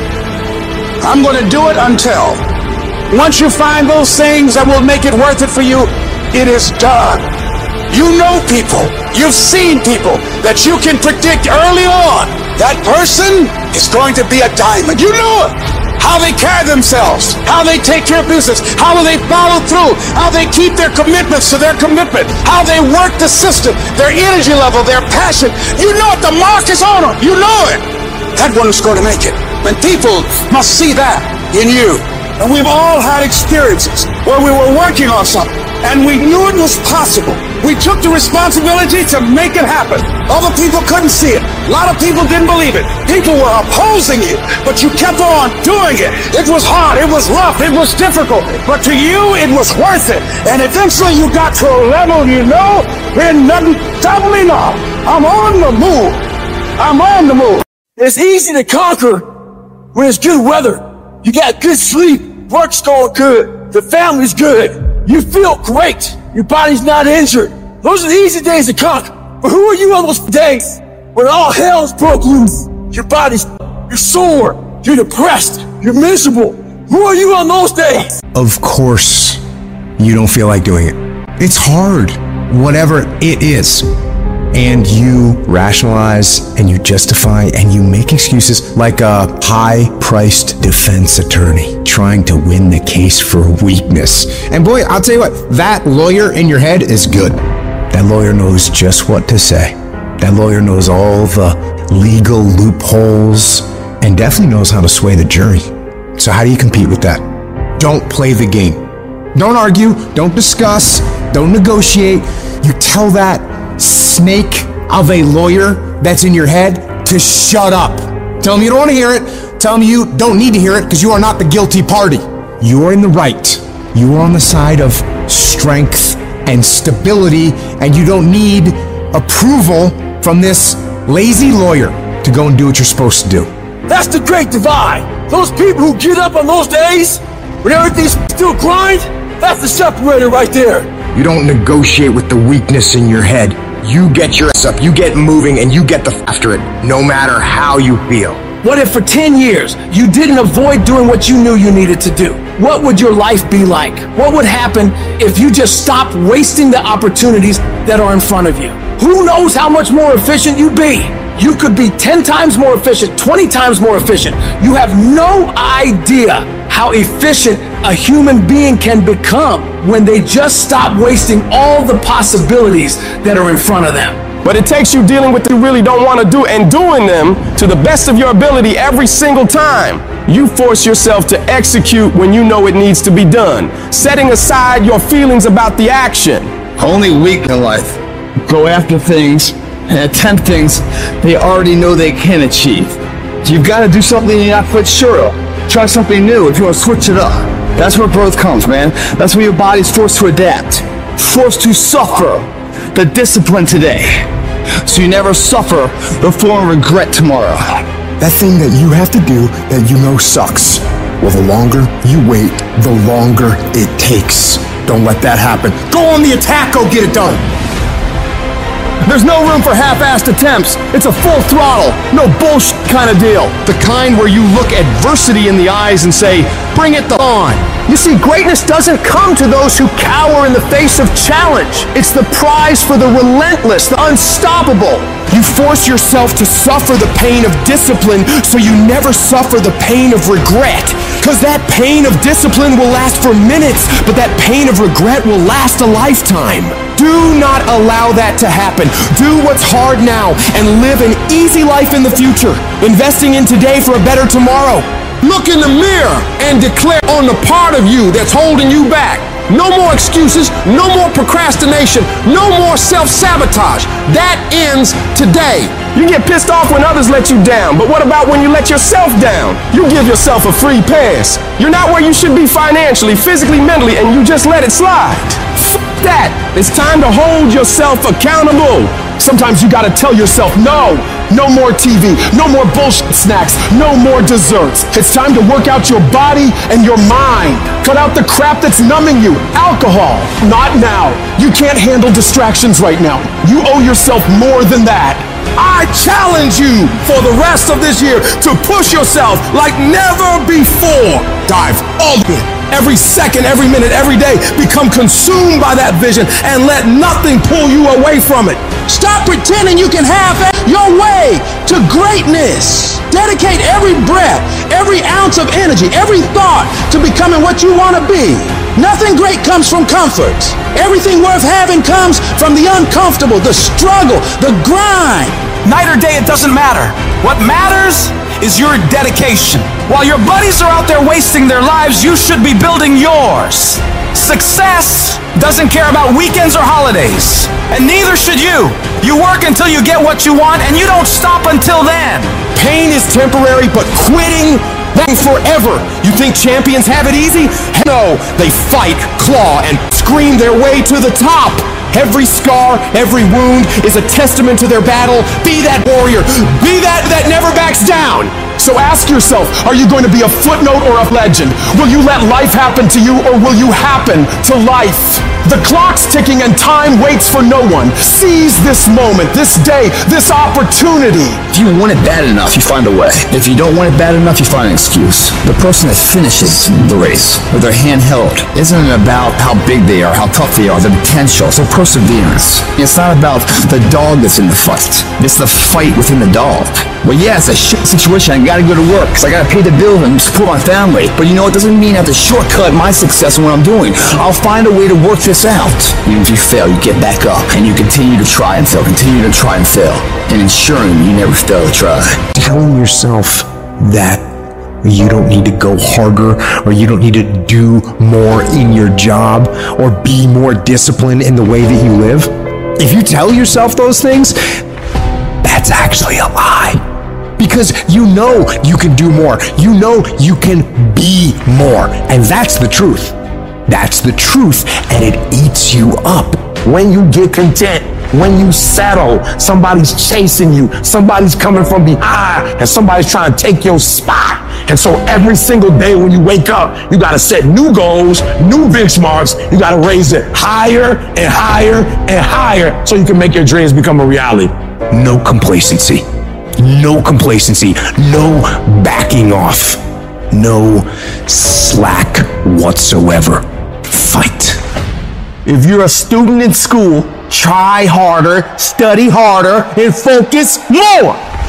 I'm going to do it until. Once you find those things that will make it worth it for you, it is done. You know people, you've seen people that you can predict early on. That person is going to be a diamond. You know it. How they carry themselves, how they take care of business, how they follow through, how they keep their commitments to their commitment, how they work the system, their energy level, their passion. You know it. The mark is on them. You know it. That one is going to make it. And people must see that in you. And we've all had experiences where we were working on something and we knew it was possible, We took the responsibility to make it happen. Other people couldn't see it. A lot of people didn't believe it. People were opposing you, but you kept on doing it. It was hard, it was rough, it was difficult, but to you, it was worth it. And eventually you got to a level you know, ain't nothing stopping me now. I'm on the move. I'm on the move. It's easy to conquer when it's good weather. You got good sleep, work's going good, the family's good, you feel great, your body's not injured. Those are the easy days to conquer. But who are you on those days when all hell's broke loose? You're sore, you're depressed, you're miserable. Who are you on those days? Of course, you don't feel like doing it. It's hard, whatever it is. And you rationalize and you justify and you make excuses like a high-priced defense attorney trying to win the case for weakness. And boy, I'll tell you what, that lawyer in your head is good. That lawyer knows just what to say. That lawyer knows all the legal loopholes and definitely knows how to sway the jury. So how do you compete with that? Don't play the game. Don't argue, don't discuss, don't negotiate. You tell that snake of a lawyer that's in your head to shut up. Tell him you don't want to hear it. Tell him you don't need to hear it because you are not the guilty party. You are in the right. You are on the side of strength and stability, and you don't need approval from this lazy lawyer to go and do what you're supposed to do. That's the great divide. Those people who get up on those days when everything's still grind, that's the separator right there. You don't negotiate with the weakness in your head. You get your ass up, you get moving, and you get after it, no matter how you feel. What if for 10 years you didn't avoid doing what you knew you needed to do? What would your life be like? What would happen if you just stopped wasting the opportunities that are in front of you? Who knows how much more efficient you'd be? You could be 10 times more efficient, 20 times more efficient. You have no idea how efficient a human being can become when they just stop wasting all the possibilities that are in front of them. But it takes you dealing with what you really don't want to do and doing them to the best of your ability every single time. You force yourself to execute when you know it needs to be done, setting aside your feelings about the action. Only weak in life go after things and attempt things they already know they can achieve. You've got to do something you're not quite sure of. Try something new if you want to switch it up. That's where growth comes, man. That's when your body's forced to adapt, forced to suffer the discipline today, so you never suffer the form of regret tomorrow. That thing that you have to do that you know sucks. Well, the longer you wait, the longer it takes. Don't let that happen. Go on the attack, go get it done. There's no room for half-assed attempts. It's a full throttle, no bullshit kind of deal. The kind where you look adversity in the eyes and say, bring it on. You see, greatness doesn't come to those who cower in the face of challenge. It's the prize for the relentless, the unstoppable. You force yourself to suffer the pain of discipline so you never suffer the pain of regret. Because that pain of discipline will last for minutes, but that pain of regret will last a lifetime. Do not allow that to happen. Do what's hard now and live an easy life in the future, investing in today for a better tomorrow. Look in the mirror and declare on the part of you that's holding you back. No more excuses, no more procrastination, no more self-sabotage. That ends today. You get pissed off when others let you down, but what about when you let yourself down? You give yourself a free pass. You're not where you should be financially, physically, mentally, and you just let it slide. F that. It's time to hold yourself accountable. Sometimes you gotta tell yourself, no. No more TV, no more bullshit snacks, no more desserts. It's time to work out your body and your mind. Cut out the crap that's numbing you. Alcohol, not now. You can't handle distractions right now. You owe yourself more than that. I challenge you for the rest of this year to push yourself like never before. Dive all in. Every second, every minute, every day, become consumed by that vision and let nothing pull you away from it. Stop pretending you can have your way to greatness. Dedicate every breath, every ounce of energy, every thought to becoming what you want to be. Nothing great comes from comfort. Everything worth having comes from the uncomfortable, the struggle, the grind. Night or day, it doesn't matter. What matters is your dedication. While your buddies are out there wasting their lives, you should be building yours. Success doesn't care about weekends or holidays, and neither should you. You work until you get what you want, and you don't stop until then. Pain is temporary, but quitting, that's forever. You think champions have it easy? No, they fight, claw, and scream their way to the top. Every scar, every wound is a testament to their battle. Be that warrior. Be that never backs down. So ask yourself, are you going to be a footnote or a legend? Will you let life happen to you, or will you happen to life? The clock's ticking and time waits for no one. Seize this moment, this day, this opportunity. If you want it bad enough, you find a way. If you don't want it bad enough, you find an excuse. The person that finishes the race with their hand held isn't about how big they are, how tough they are, their potential. It's their perseverance. It's not about the dog that's in the fight. It's the fight within the dog. Well, yeah, it's a shit situation. I gotta go to work because I gotta pay the bills and support my family. But you know, it doesn't mean I have to shortcut my success in what I'm doing. I'll find a way to work this out. Even if you fail, you get back up and you continue to try and fail, continue to try and fail, and ensuring you never fail to try. Telling yourself that you don't need to go harder, or you don't need to do more in your job, or be more disciplined in the way that you live. If you tell yourself those things, that's actually a lie. Because you know you can do more. You know you can be more. And that's the truth. That's the truth, and it eats you up. When you get content, when you settle, somebody's chasing you, somebody's coming from behind, and somebody's trying to take your spot. And so every single day when you wake up, you gotta set new goals, new benchmarks. You gotta raise it higher and higher and higher so you can make your dreams become a reality. No complacency. No complacency. No backing off. No slack whatsoever. Fight. If you're a student in school, try harder, study harder, and focus more.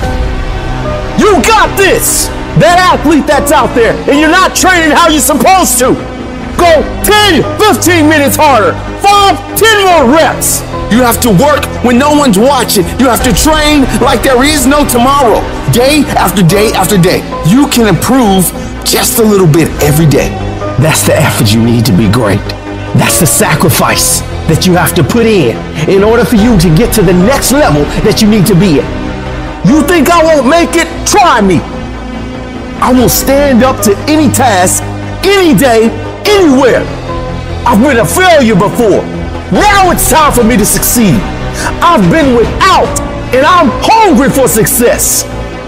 You got this. That athlete that's out there, and you're not training how you're supposed to. Go 10, 15 minutes harder. 5, 10 more reps. You have to work when no one's watching. You have to train like there is no tomorrow. Day after day after day. You can improve just a little bit every day. That's the effort you need to be great. That's the sacrifice that you have to put in order for you to get to the next level that you need to be in. You think I won't make it? Try me. I will stand up to any task, any day, anywhere. I've been a failure before. Now it's time for me to succeed. I've been without, and I'm hungry for success.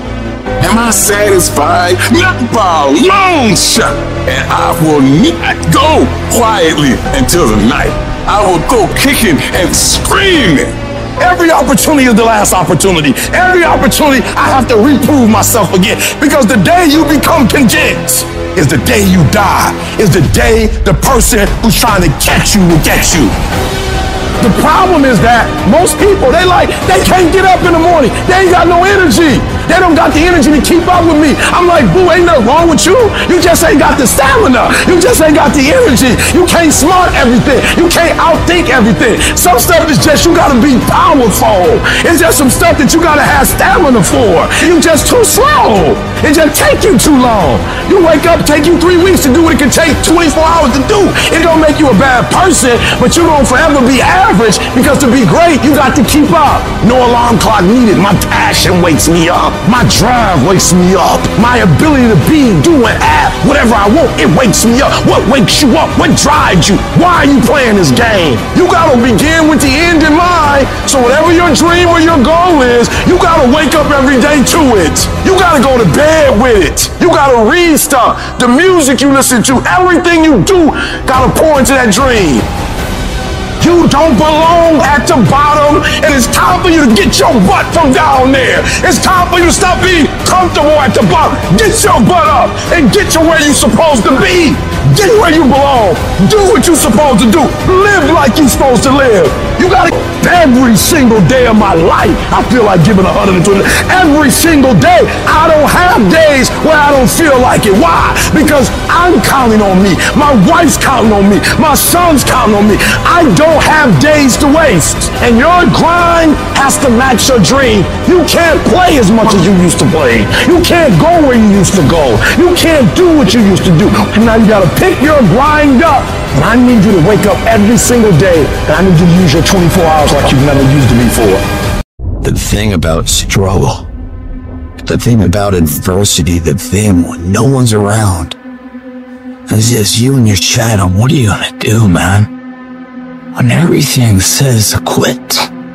Am I satisfied? Not by a long shot. And I will not go quietly until the night. I will go kicking and screaming. Every opportunity is the last opportunity. Every opportunity I have to reprove myself again. Because the day you become content is the day you die. Is the day the person who's trying to catch you will get you. The problem is that most people, they can't get up in the morning. They ain't got no energy. They don't got the energy to keep up with me. I'm like, boo, ain't nothing wrong with you. You just ain't got the stamina. You just ain't got the energy. You can't smart everything. You can't outthink everything. Some stuff is just, you gotta be powerful. It's just some stuff that you gotta have stamina for. You just too slow. It just take you too long. You wake up, take you 3 weeks to do what it can take 24 hours to do. It don't make you a bad person, but you're gonna forever be average, because to be great, you got to keep up. No alarm clock needed. My passion wakes me up. My drive wakes me up. My ability to be, do, and act whatever I want, it wakes me up. What wakes you up? What drives you? Why are you playing this game? You gotta begin with the end in mind. So whatever your dream or your goal is, you gotta wake up every day to it. You gotta go to bed with it. You gotta read stuff. The music you listen to, everything you do, gotta pour into that dream. You don't belong at the bottom, and it's time for you to get your butt from down there. It's time for you to stop being comfortable at the bottom. Get your butt up and get to where you're supposed to be. Get where you belong. Do what you're supposed to do. Live like you're supposed to live. You gotta, every single day of my life, I feel like giving 120. Every single day, I don't have days where I don't feel like it. Why? Because I'm counting on me. My wife's counting on me. My son's counting on me. I don't have days to waste. And your grind has to match your dream. You can't play as much as you used to play. You can't go where you used to go. You can't do what you used to do. And now you gotta pick Get your grind up. And I need you to wake up every single day, and I need you to use your 24 hours like you've never used it before. The thing about struggle, the thing about adversity, the thing when no one's around, it's just you and your shadow. What are you gonna do, man? When everything says quit,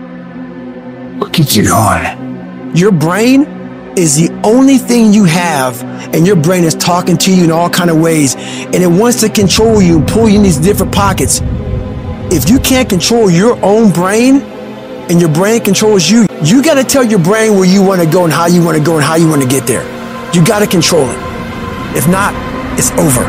what keeps you going? Your brain is the only thing you have, and your brain is talking to you in all kind of ways, and it wants to control you and pull you in these different pockets. If you can't control your own brain, and your brain controls you, you got to tell your brain where you want to go and how you want to go and how you want to get there. You got to control it. If not, it's over.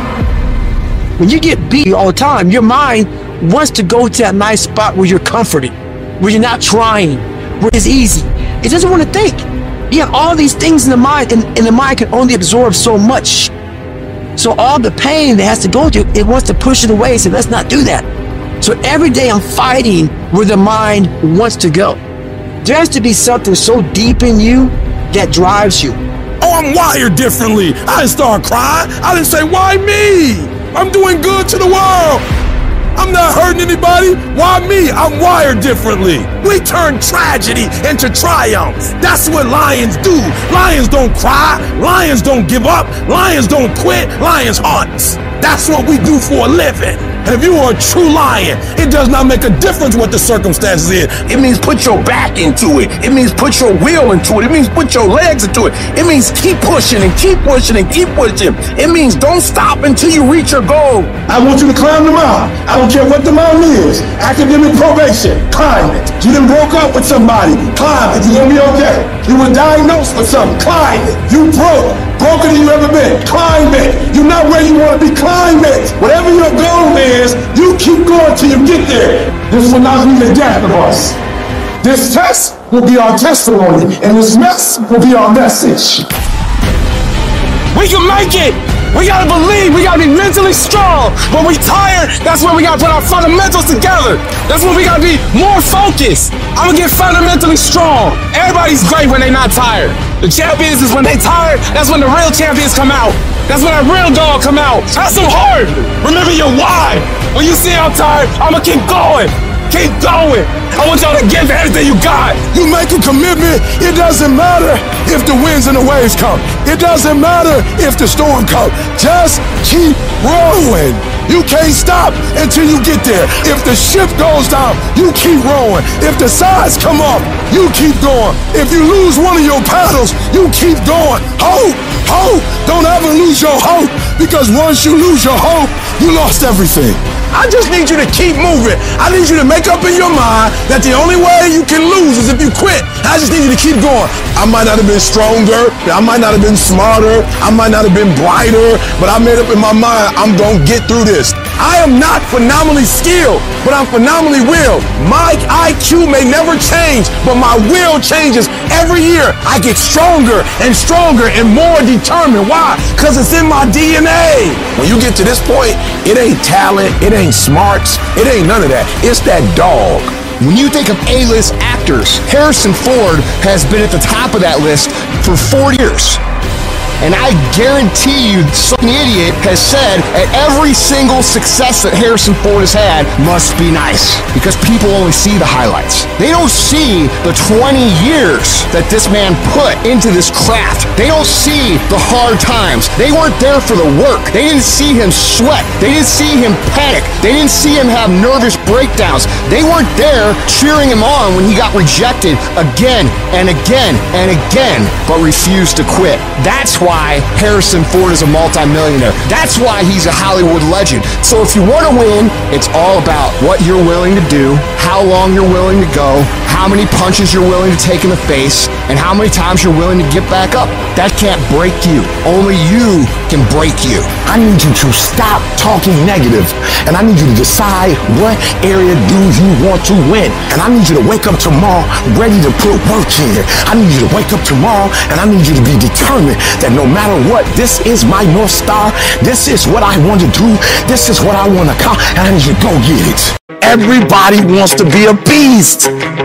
When you get beat all the time, your mind wants to go to that nice spot where you're comforted, where you're not trying, where it's easy. It doesn't want to think. You have all these things in the mind, and the mind can only absorb so much. So all the pain that has to go through, it wants to push it away and say, let's not do that. So every day I'm fighting where the mind wants to go. There has to be something so deep in you that drives you. Oh, I'm wired differently. I didn't start crying. I didn't say, why me? I'm doing good to the world. I'm not hurting anybody. Why me? I'm wired differently. We turn tragedy into triumph. That's what lions do. Lions don't cry. Lions don't give up. Lions don't quit. Lions hunt. That's what we do for a living. And if you are a true lion, it does not make a difference what the circumstances is. It means put your back into it. It means put your will into it. It means put your legs into it. It means keep pushing and keep pushing and keep pushing. It means don't stop until you reach your goal. I want you to climb the mountain. I don't care what the mountain is. Academic probation, climb it. You done broke up with somebody, climb it. You're gonna be okay. You were diagnosed with something, climb it. You broker than you ever been, climb it. You're not where you want to be, climb it. Whatever your goal is, you keep going till you get there. This will not be the death of us. This test will be our testimony, and this mess will be our message. We can make it! We gotta believe, we gotta be mentally strong. When we tired, that's when we gotta put our fundamentals together. That's when we gotta be more focused. I'm gonna get fundamentally strong. Everybody's great when they're not tired. The champions is when they tired, that's when the real champions come out. That's when that real dog come out. That's some hard. Remember your why. When you see I'm tired, I'ma keep going. Keep going. I want y'all to give everything you got. You make a commitment. It doesn't matter if the winds and the waves come. It doesn't matter if the storm comes. Just keep rowing. You can't stop until you get there. If the ship goes down, you keep rowing. If the sides come up, you keep going. If you lose one of your paddles, you keep going. Hope, hope. Don't ever lose your hope, because once you lose your hope, you lost everything. I just need you to keep moving. I need you to make up in your mind that the only way you can lose is if you quit. I just need you to keep going. I might not have been stronger. I might not have been smarter. I might not have been brighter, but I made up in my mind, I'm going to get through this. I am not phenomenally skilled, but I'm phenomenally willed. My IQ may never change, but my will changes every year. I get stronger and stronger and more determined. Why? Because it's in my DNA. When you get to this point, it ain't talent, it ain't smarts, it ain't none of that. It's that dog. When you think of A-list actors, Harrison Ford has been at the top of that list for 4 years. And I guarantee you some idiot has said that every single success that Harrison Ford has had must be nice, because people only see the highlights. They don't see the 20 years that this man put into this craft. They don't see the hard times. They weren't there for the work. They didn't see him sweat. They didn't see him panic. They didn't see him have nervous breakdowns. They weren't there cheering him on when he got rejected again and again and again, but refused to quit. That's why Harrison Ford is a multimillionaire. That's why he's a Hollywood legend. So if you want to win, it's all about what you're willing to do, how long you're willing to go, how many punches you're willing to take in the face, and how many times you're willing to get back up. That can't break you. Only you can break you. I need you to stop talking negative, and I need you to decide what area do you want to win. And I need you to wake up tomorrow ready to put work in. I need you to wake up tomorrow, and I need you to be determined that no matter what, this is my North Star. This is what I want to do. This is what I want to accomplish, and I need you to go get it. Everybody wants to be a beast.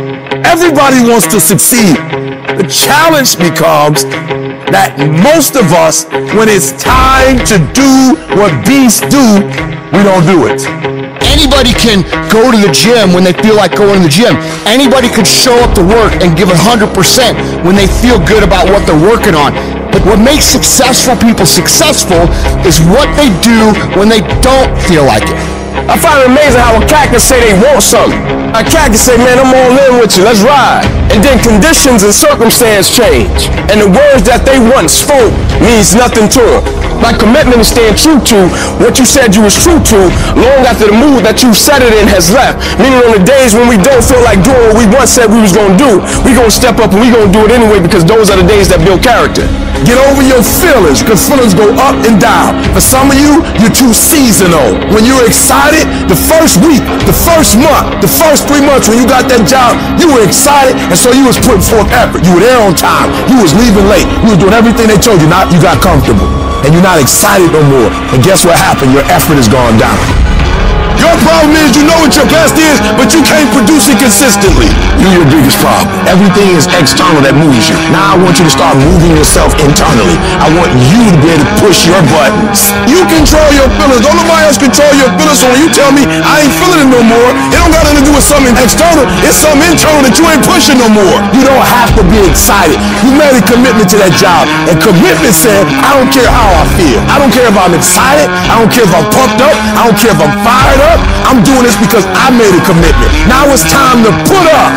Everybody wants to succeed. The challenge becomes that most of us, when it's time to do what beasts do, we don't do it. Anybody can go to the gym when they feel like going to the gym. Anybody could show up to work and give 100% when they feel good about what they're working on. But what makes successful people successful is what they do when they don't feel like it. I find it amazing how a cat can say they want something. A cat can say, man, I'm all in with you, let's ride. And then conditions and circumstance change. And the words that they once spoke means nothing to them. Like commitment is staying true to what you said you was true to long after the mood that you set it in has left. Meaning on the days when we don't feel like doing what we once said we was going to do, we going to step up and we going to do it anyway because those are the days that build character. Get over your feelings, because feelings go up and down. For some of you, you're too seasonal. When you're excited, the first week, the first month, the first 3 months when you got that job, you were excited, and so you was putting forth effort. You were there on time. You was leaving late. You was doing everything they told you. Now you got comfortable, and you're not excited no more. And guess what happened? Your effort has gone down. Your problem is you know what your best is, but you can't produce it consistently. You're your biggest problem. Everything is external that moves you. Now I want you to start moving yourself internally. I want you to be able to push your buttons. You control your feelings. Don't nobody else control your feelings. So when you tell me I ain't feeling it no more, it don't got nothing to do with something external. It's something internal that you ain't pushing no more. You don't have to be excited. You made a commitment to that job. And commitment said, I don't care how I feel. I don't care if I'm excited. I don't care if I'm pumped up. I don't care if I'm fired up. I'm doing this because I made a commitment. Now it's time to put up.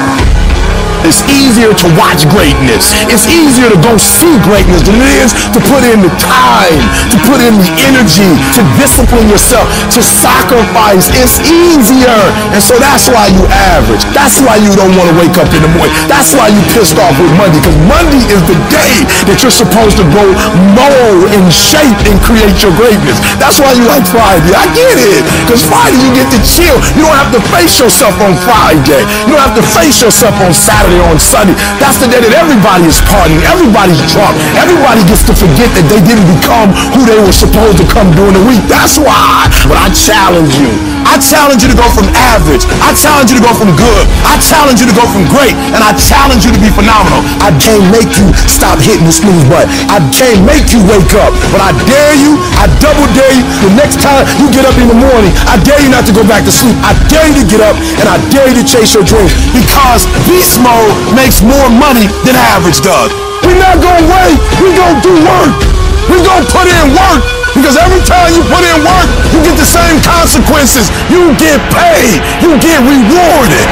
It's easier to watch greatness. It's easier to go see greatness than it is to put in the time, to put in the energy, to discipline yourself, to sacrifice. It's easier. And so that's why you average. That's why you don't want to wake up in the morning. That's why you pissed off with Monday, because Monday is the day that you're supposed to go mold and shape and create your greatness. That's why you like Friday. I get it. Because Friday you get to chill. You don't have to face yourself on Friday. You don't have to face yourself on Saturday, on Sunday. That's the day that everybody is partying, everybody's drunk, everybody gets to forget that they didn't become who they were supposed to come during the week. That's why. But I challenge you. I challenge you to go from average. I challenge you to go from good. I challenge you to go from great. And I challenge you to be phenomenal. I can't make you stop hitting the snooze button. I can't make you wake up. But I dare you, I double dare you, the next time you get up in the morning, I dare you not to go back to sleep. I dare you to get up, and I dare you to chase your dreams. Because beast mode makes more money than average does. We're not gonna wait. We're gonna do work. We're gonna put in work. Because every time you put in work, you get the same consequences. You get paid. You get rewarded.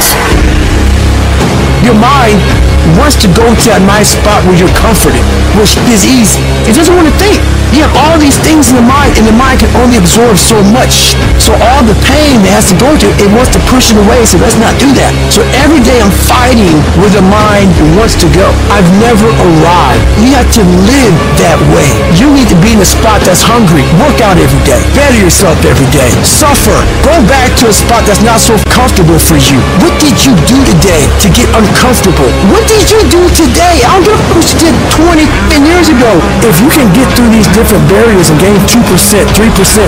Your mind wants to go to a nice spot where you're comforted, which is easy. It doesn't want to think. You have all these things in the mind, and the mind can only absorb so much. So all the pain it has to go to, it wants to push it away, so let's not do that. So every day I'm fighting with the mind that wants to go. I've never arrived. You have to live that way. You need to be in a spot that's hungry. Work out every day. Better yourself every day. Suffer. Go back to a spot that's not so comfortable for you. What did you do today to get uncomfortable? What did you do today? I don't give a fuck what you did 20 years ago. If you can get through these different barriers and gain 2%, 3%, 5%,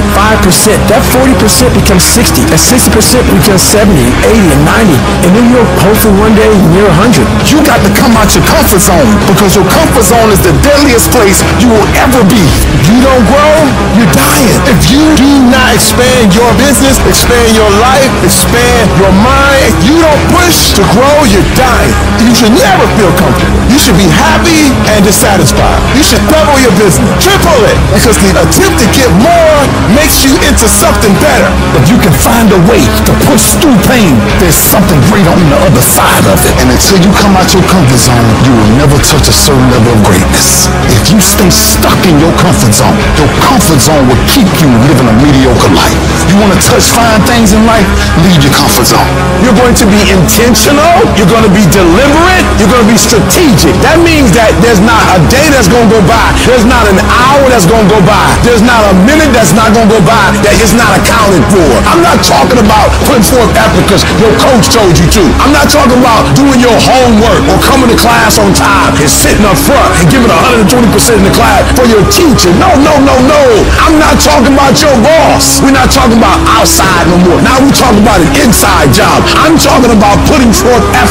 that 40% becomes 60. That 60% becomes 70, 80, and 90. And then you'll hopefully one day near 100. You got to come out your comfort zone, because your comfort zone is the deadliest place you will ever be. If you don't grow, you're dying. If you do not expand your business, expand your life, expand your mind, if you don't push to grow, you're dying. You should never feel comfortable. You should be happy and dissatisfied. You should double your business, triple it, because the attempt to get more makes you into something better. If you can find a way to push through pain, there's something great on the other side of it. And until you come out your comfort zone, you will never touch a certain level of greatness. If you stay stuck in your comfort zone will keep you living a mediocre life. You want to touch fine things in life? Leave your comfort zone. You're going to be intentional. You're going to be deliberate. You're going to be strategic. That means that there's not a day that's going to go by. There's not an hour that's going to go by. There's not a minute that's not going to go by that is not accounted for. I'm not talking about putting forth effort because your coach told you to. I'm not talking about doing your homework or coming to class on time and sitting up front and giving 120% in the class for your teacher. No. I'm not talking about your boss. We're not talking about outside no more. Now we're talking about an inside job. I'm talking about putting forth effort for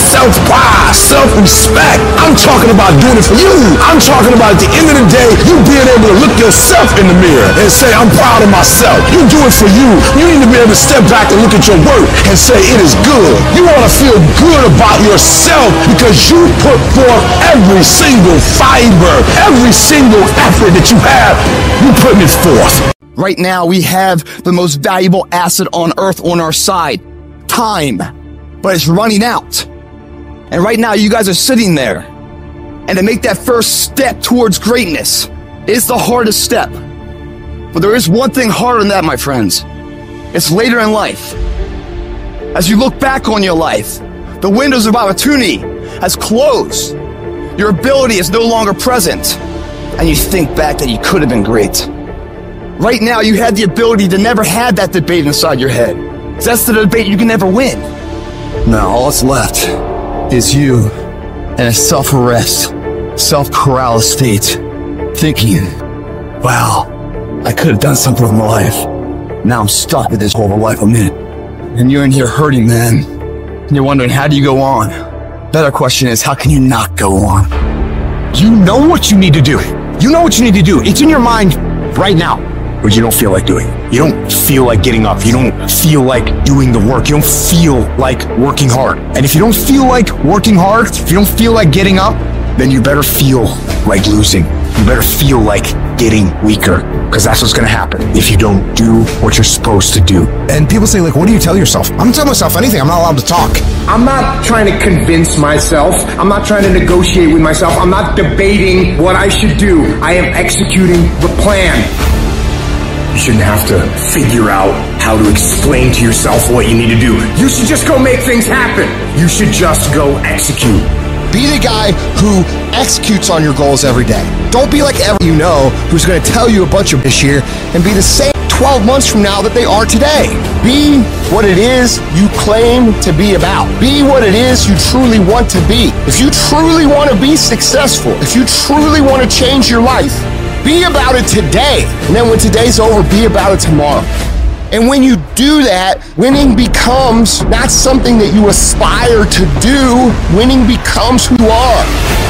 self-pride, self-respect. I'm talking about doing it for you. I'm talking about at the end of the day, you being able to look yourself in the mirror and say, I'm proud of myself. You do it for you. You need to be able to step back and look at your work and say, it is good. You want to feel good about yourself because you put forth every single fiber, every single effort that you have, you putting it forth. Right now, we have the most valuable asset on earth on our side, time, but it's running out. And right now, you guys are sitting there. And to make that first step towards greatness is the hardest step. But there is one thing harder than that, my friends. It's later in life. As you look back on your life, the windows of opportunity has closed. Your ability is no longer present. And you think back that you could have been great. Right now, you had the ability to never have that debate inside your head. That's the debate you can never win. Now, all that's left is you in a self-arrest, self-corral state, thinking, wow, I could have done something with my life. Now I'm stuck with this whole life I'm in. And you're in here hurting, man. And you're wondering, how do you go on? Better question is, how can you not go on? You know what you need to do. You know what you need to do. It's in your mind right now, but you don't feel like doing it. You don't feel like getting up. You don't feel like doing the work. You don't feel like working hard. And if you don't feel like working hard, if you don't feel like getting up, then you better feel like losing. You better feel like getting weaker, because that's what's going to happen if you don't do what you're supposed to do. And people say, like, what do you tell yourself? I'm not telling myself anything. I'm not allowed to talk. I'm not trying to convince myself. I'm not trying to negotiate with myself. I'm not debating what I should do. I am executing the plan. You shouldn't have to figure out how to explain to yourself what you need to do. You should just go make things happen. You should just go execute. Be the guy who executes on your goals every day. Don't be like everyone you know who's going to tell you a bunch of this year and be the same 12 months from now that they are today. Be what it is you claim to be about. Be what it is you truly want to be. If you truly want to be successful, if you truly want to change your life, be about it today. And then when today's over, be about it tomorrow. And when you do that, winning becomes not something that you aspire to do. Winning becomes who you are.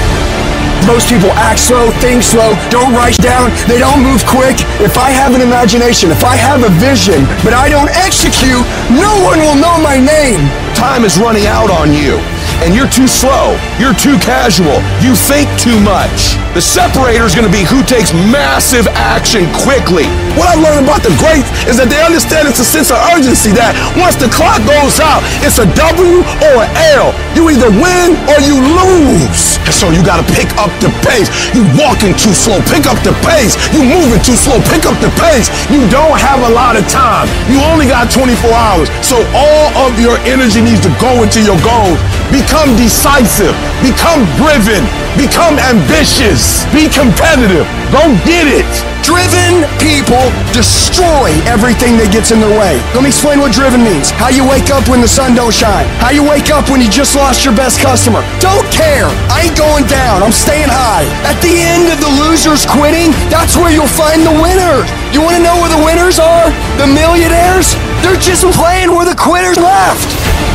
Most people act slow, think slow, don't write down, they don't move quick. If I have an imagination, if I have a vision, but I don't execute, no one will know my name. Time is running out on you, and you're too slow, you're too casual, you think too much. The separator is going to be who takes massive action quickly. What I learned about the greats is that they understand it's a sense of urgency that once the clock goes out, it's a W or an L. You either win or you lose. And so you got to pick up the pace. You walking too slow, pick up the pace. You moving too slow, pick up the pace. You don't have a lot of time. You only got 24 hours. So all of your energy needs to go into your goals. Become decisive, become driven, become ambitious, be competitive. Go get it. Driven people destroy everything that gets in their way. Let me explain what driven means. How you wake up when the sun don't shine. How you wake up when you just lost your best customer. Don't care. I ain't going down. I'm staying high. At the end of the losers quitting, that's where you'll find the winners. You want to know where the winners are? The millionaires? They're just playing where the quitters left.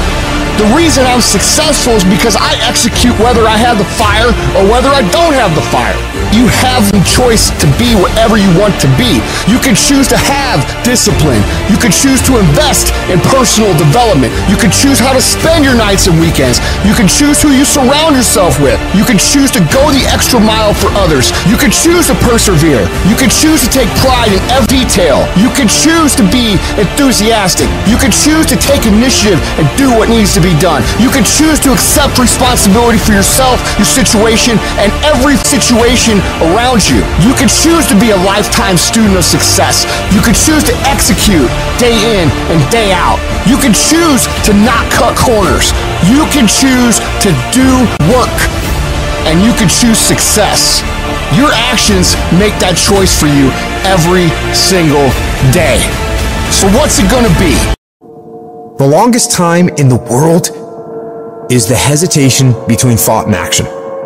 The reason I'm successful is because I execute whether I have the fire or whether I don't have the fire. You have the choice to be whatever you want to be. You can choose to have discipline. You can choose to invest in personal development. You can choose how to spend your nights and weekends. You can choose who you surround yourself with. You can choose to go the extra mile for others. You can choose to persevere. You can choose to take pride in every detail. You can choose to be enthusiastic. You can choose to take initiative and do what needs to be done. You can choose to accept responsibility for yourself, your situation, and every situation around you. You can choose to be a lifetime student of success. You can choose to execute day in and day out. You can choose to not cut corners. You can choose to do work. And you can choose success. Your actions make that choice for you every single day. So what's it gonna be? The longest time in the world is the hesitation between thought and action.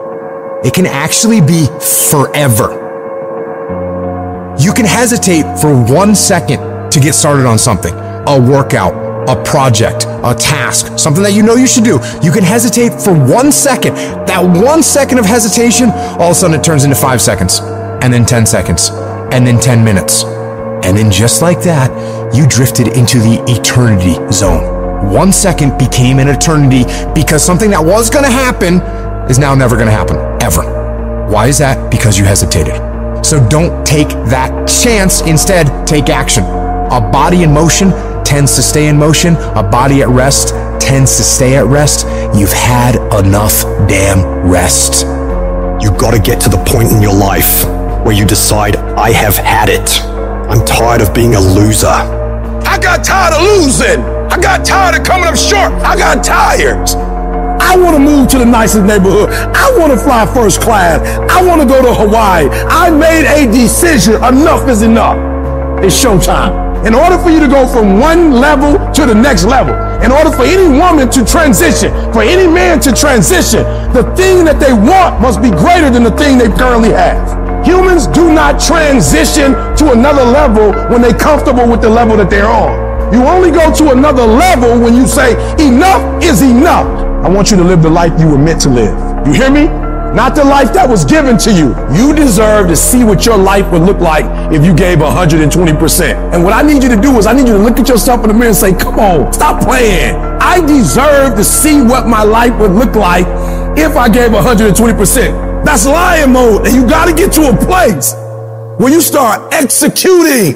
It can actually be forever. You can hesitate for 1 second to get started on something, a workout, a project, a task, something that you know you should do. You can hesitate for 1 second. That 1 second of hesitation, all of a sudden it turns into 5 seconds, and then 10 seconds, and then 10 minutes. And then just like that, you drifted into the eternity zone. 1 second became an eternity because something that was going to happen is now never going to happen, ever. Why is that? Because you hesitated. So don't take that chance. Instead, take action. A body in motion tends to stay in motion. A body at rest tends to stay at rest. You've had enough damn rest. You gotta get to the point in your life where you decide, I have had it. I'm tired of being a loser. I got tired of losing. I got tired of coming up short. I got tired. I want to move to the nicest neighborhood. I want to fly first class. I want to go to Hawaii. I made a decision. Enough is enough. It's showtime. In order for you to go from one level to the next level, in order for any woman to transition, for any man to transition, the thing that they want must be greater than the thing they currently have. Humans do not transition to another level when they're comfortable with the level that they're on. You only go to another level when you say, enough is enough. I want you to live the life you were meant to live. You hear me? Not the life that was given to you. You deserve to see what your life would look like if you gave 120%. And what I need you to do is I need you to look at yourself in the mirror and say, come on, stop playing. I deserve to see what my life would look like if I gave 120%. That's lion mode. And you got to get to a place where you start executing.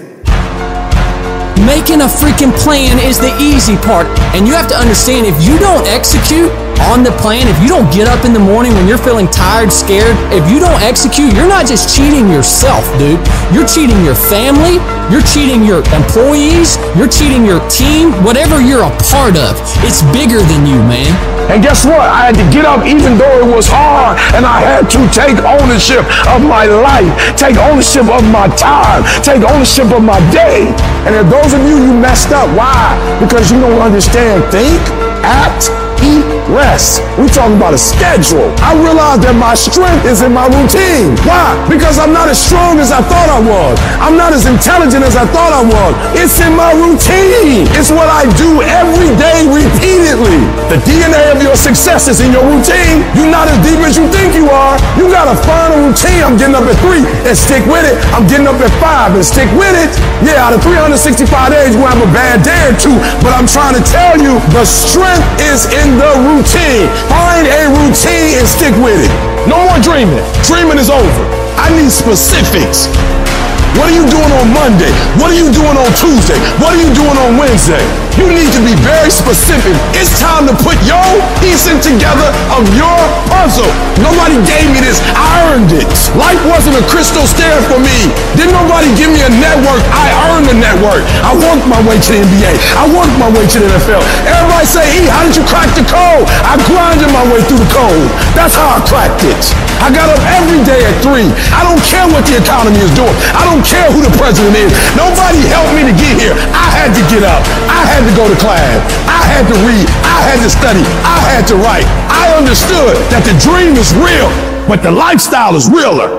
Making a freaking plan is the easy part. And you have to understand, if you don't execute on the plan, if you don't get up in the morning when you're feeling tired, scared, if you don't execute, you're not just cheating yourself, dude. You're cheating your family, you're cheating your employees, you're cheating your team, whatever you're a part of. It's bigger than you, man. And guess what? I had to get up even though it was hard, and I had to take ownership of my life, take ownership of my time, take ownership of my day. And if those of you messed up, why? Because you don't understand think, act, eat, rest. We're talking about a schedule. I realized that my strength is in my routine. Why? Because I'm not as strong as I thought I was. I'm not as intelligent as I thought I was. It's in my routine. It's what I do every day repeatedly. The DNA of your success is in your routine. You're not as deep as you think you are. You gotta find a routine. I'm getting up at 3 and stick with it. I'm getting up at 5 and stick with it. Yeah, out of 365 days, you're gonna have a bad day or two, but I'm trying to tell you, the strength is in the routine. Find a routine and stick with it. No more dreaming. Dreaming is over. I need specifics. What are you doing on Monday? What are you doing on Tuesday? What are you doing on Wednesday? You need to be very specific. It's time to put your piecing together of your puzzle. Nobody gave me this. I earned it. Life wasn't a crystal stair for me. Didn't nobody give me a network. I earned the network. I worked my way to the NBA. I worked my way to the NFL. Everybody say, E, how did you crack the code? I grinded my way through the code. That's how I cracked it. I got up every day at 3. I don't care what the economy is doing. I don't care who the president is. Nobody helped me to get here. I had to get up. I had to go to class. I had to read. I had to study. I had to write. I understood that the dream is real, but the lifestyle is realer.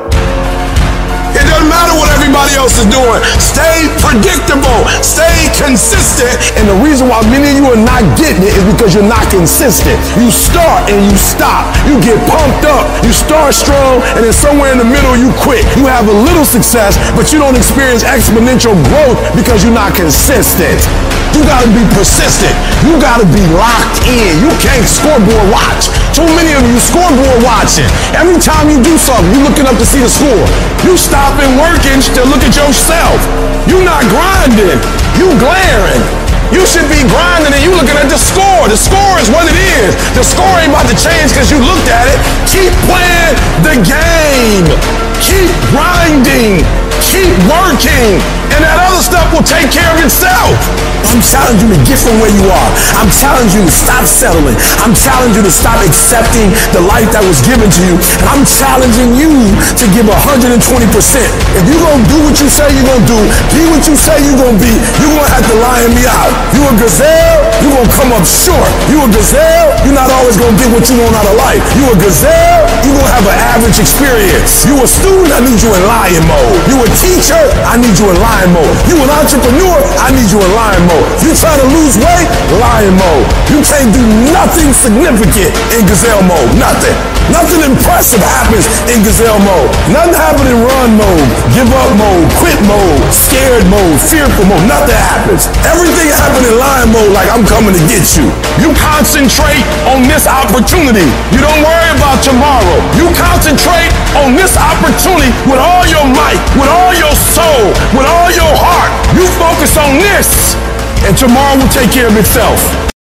It doesn't matter what everybody else is doing. Stay predictable. Stay consistent. And the reason why many of you are not getting it is because you're not consistent. You start and you stop. You get pumped up. You start strong, and then somewhere in the middle you quit. You have a little success, but you don't experience exponential growth because you're not consistent. You gotta be persistent. You gotta be locked in. You can't scoreboard watch. Too many of you scoreboard watching. Every time you do something, you're looking up to see the score. You stopping working to look at yourself. You're not grinding. You glaring. You should be grinding and you looking at the score. The score is what it is. The score ain't about to change because you looked at it. Keep playing the game. Keep grinding. Keep working. And that other stuff will take care of itself. I'm challenging you to get from where you are. I'm challenging you to stop settling. I'm challenging you to stop accepting the life that was given to you. And I'm challenging you to give 120%. If you're going to do what you say you're going to do, be what you say you're going to be, you're going to have to lion me out. You a gazelle, you're going to come up short. You a gazelle, you're not always going to get what you want out of life. You a gazelle, you're gonna have an average experience. You a student, I need you in lion mode. You a teacher, I need you in lion mode. You an entrepreneur, I need you in lion mode. You trying to lose weight, lion mode. You can't do nothing significant in gazelle mode. Nothing. Nothing impressive happens in gazelle mode. Nothing happens in run mode, give up mode, quit mode, scared mode, fearful mode. Nothing happens. Everything happens in lion mode like I'm coming to get you. You concentrate on this opportunity. You don't worry about tomorrow. You concentrate on this opportunity with all your might, with all your soul, with all your heart. You focus on this, and tomorrow will take care of itself.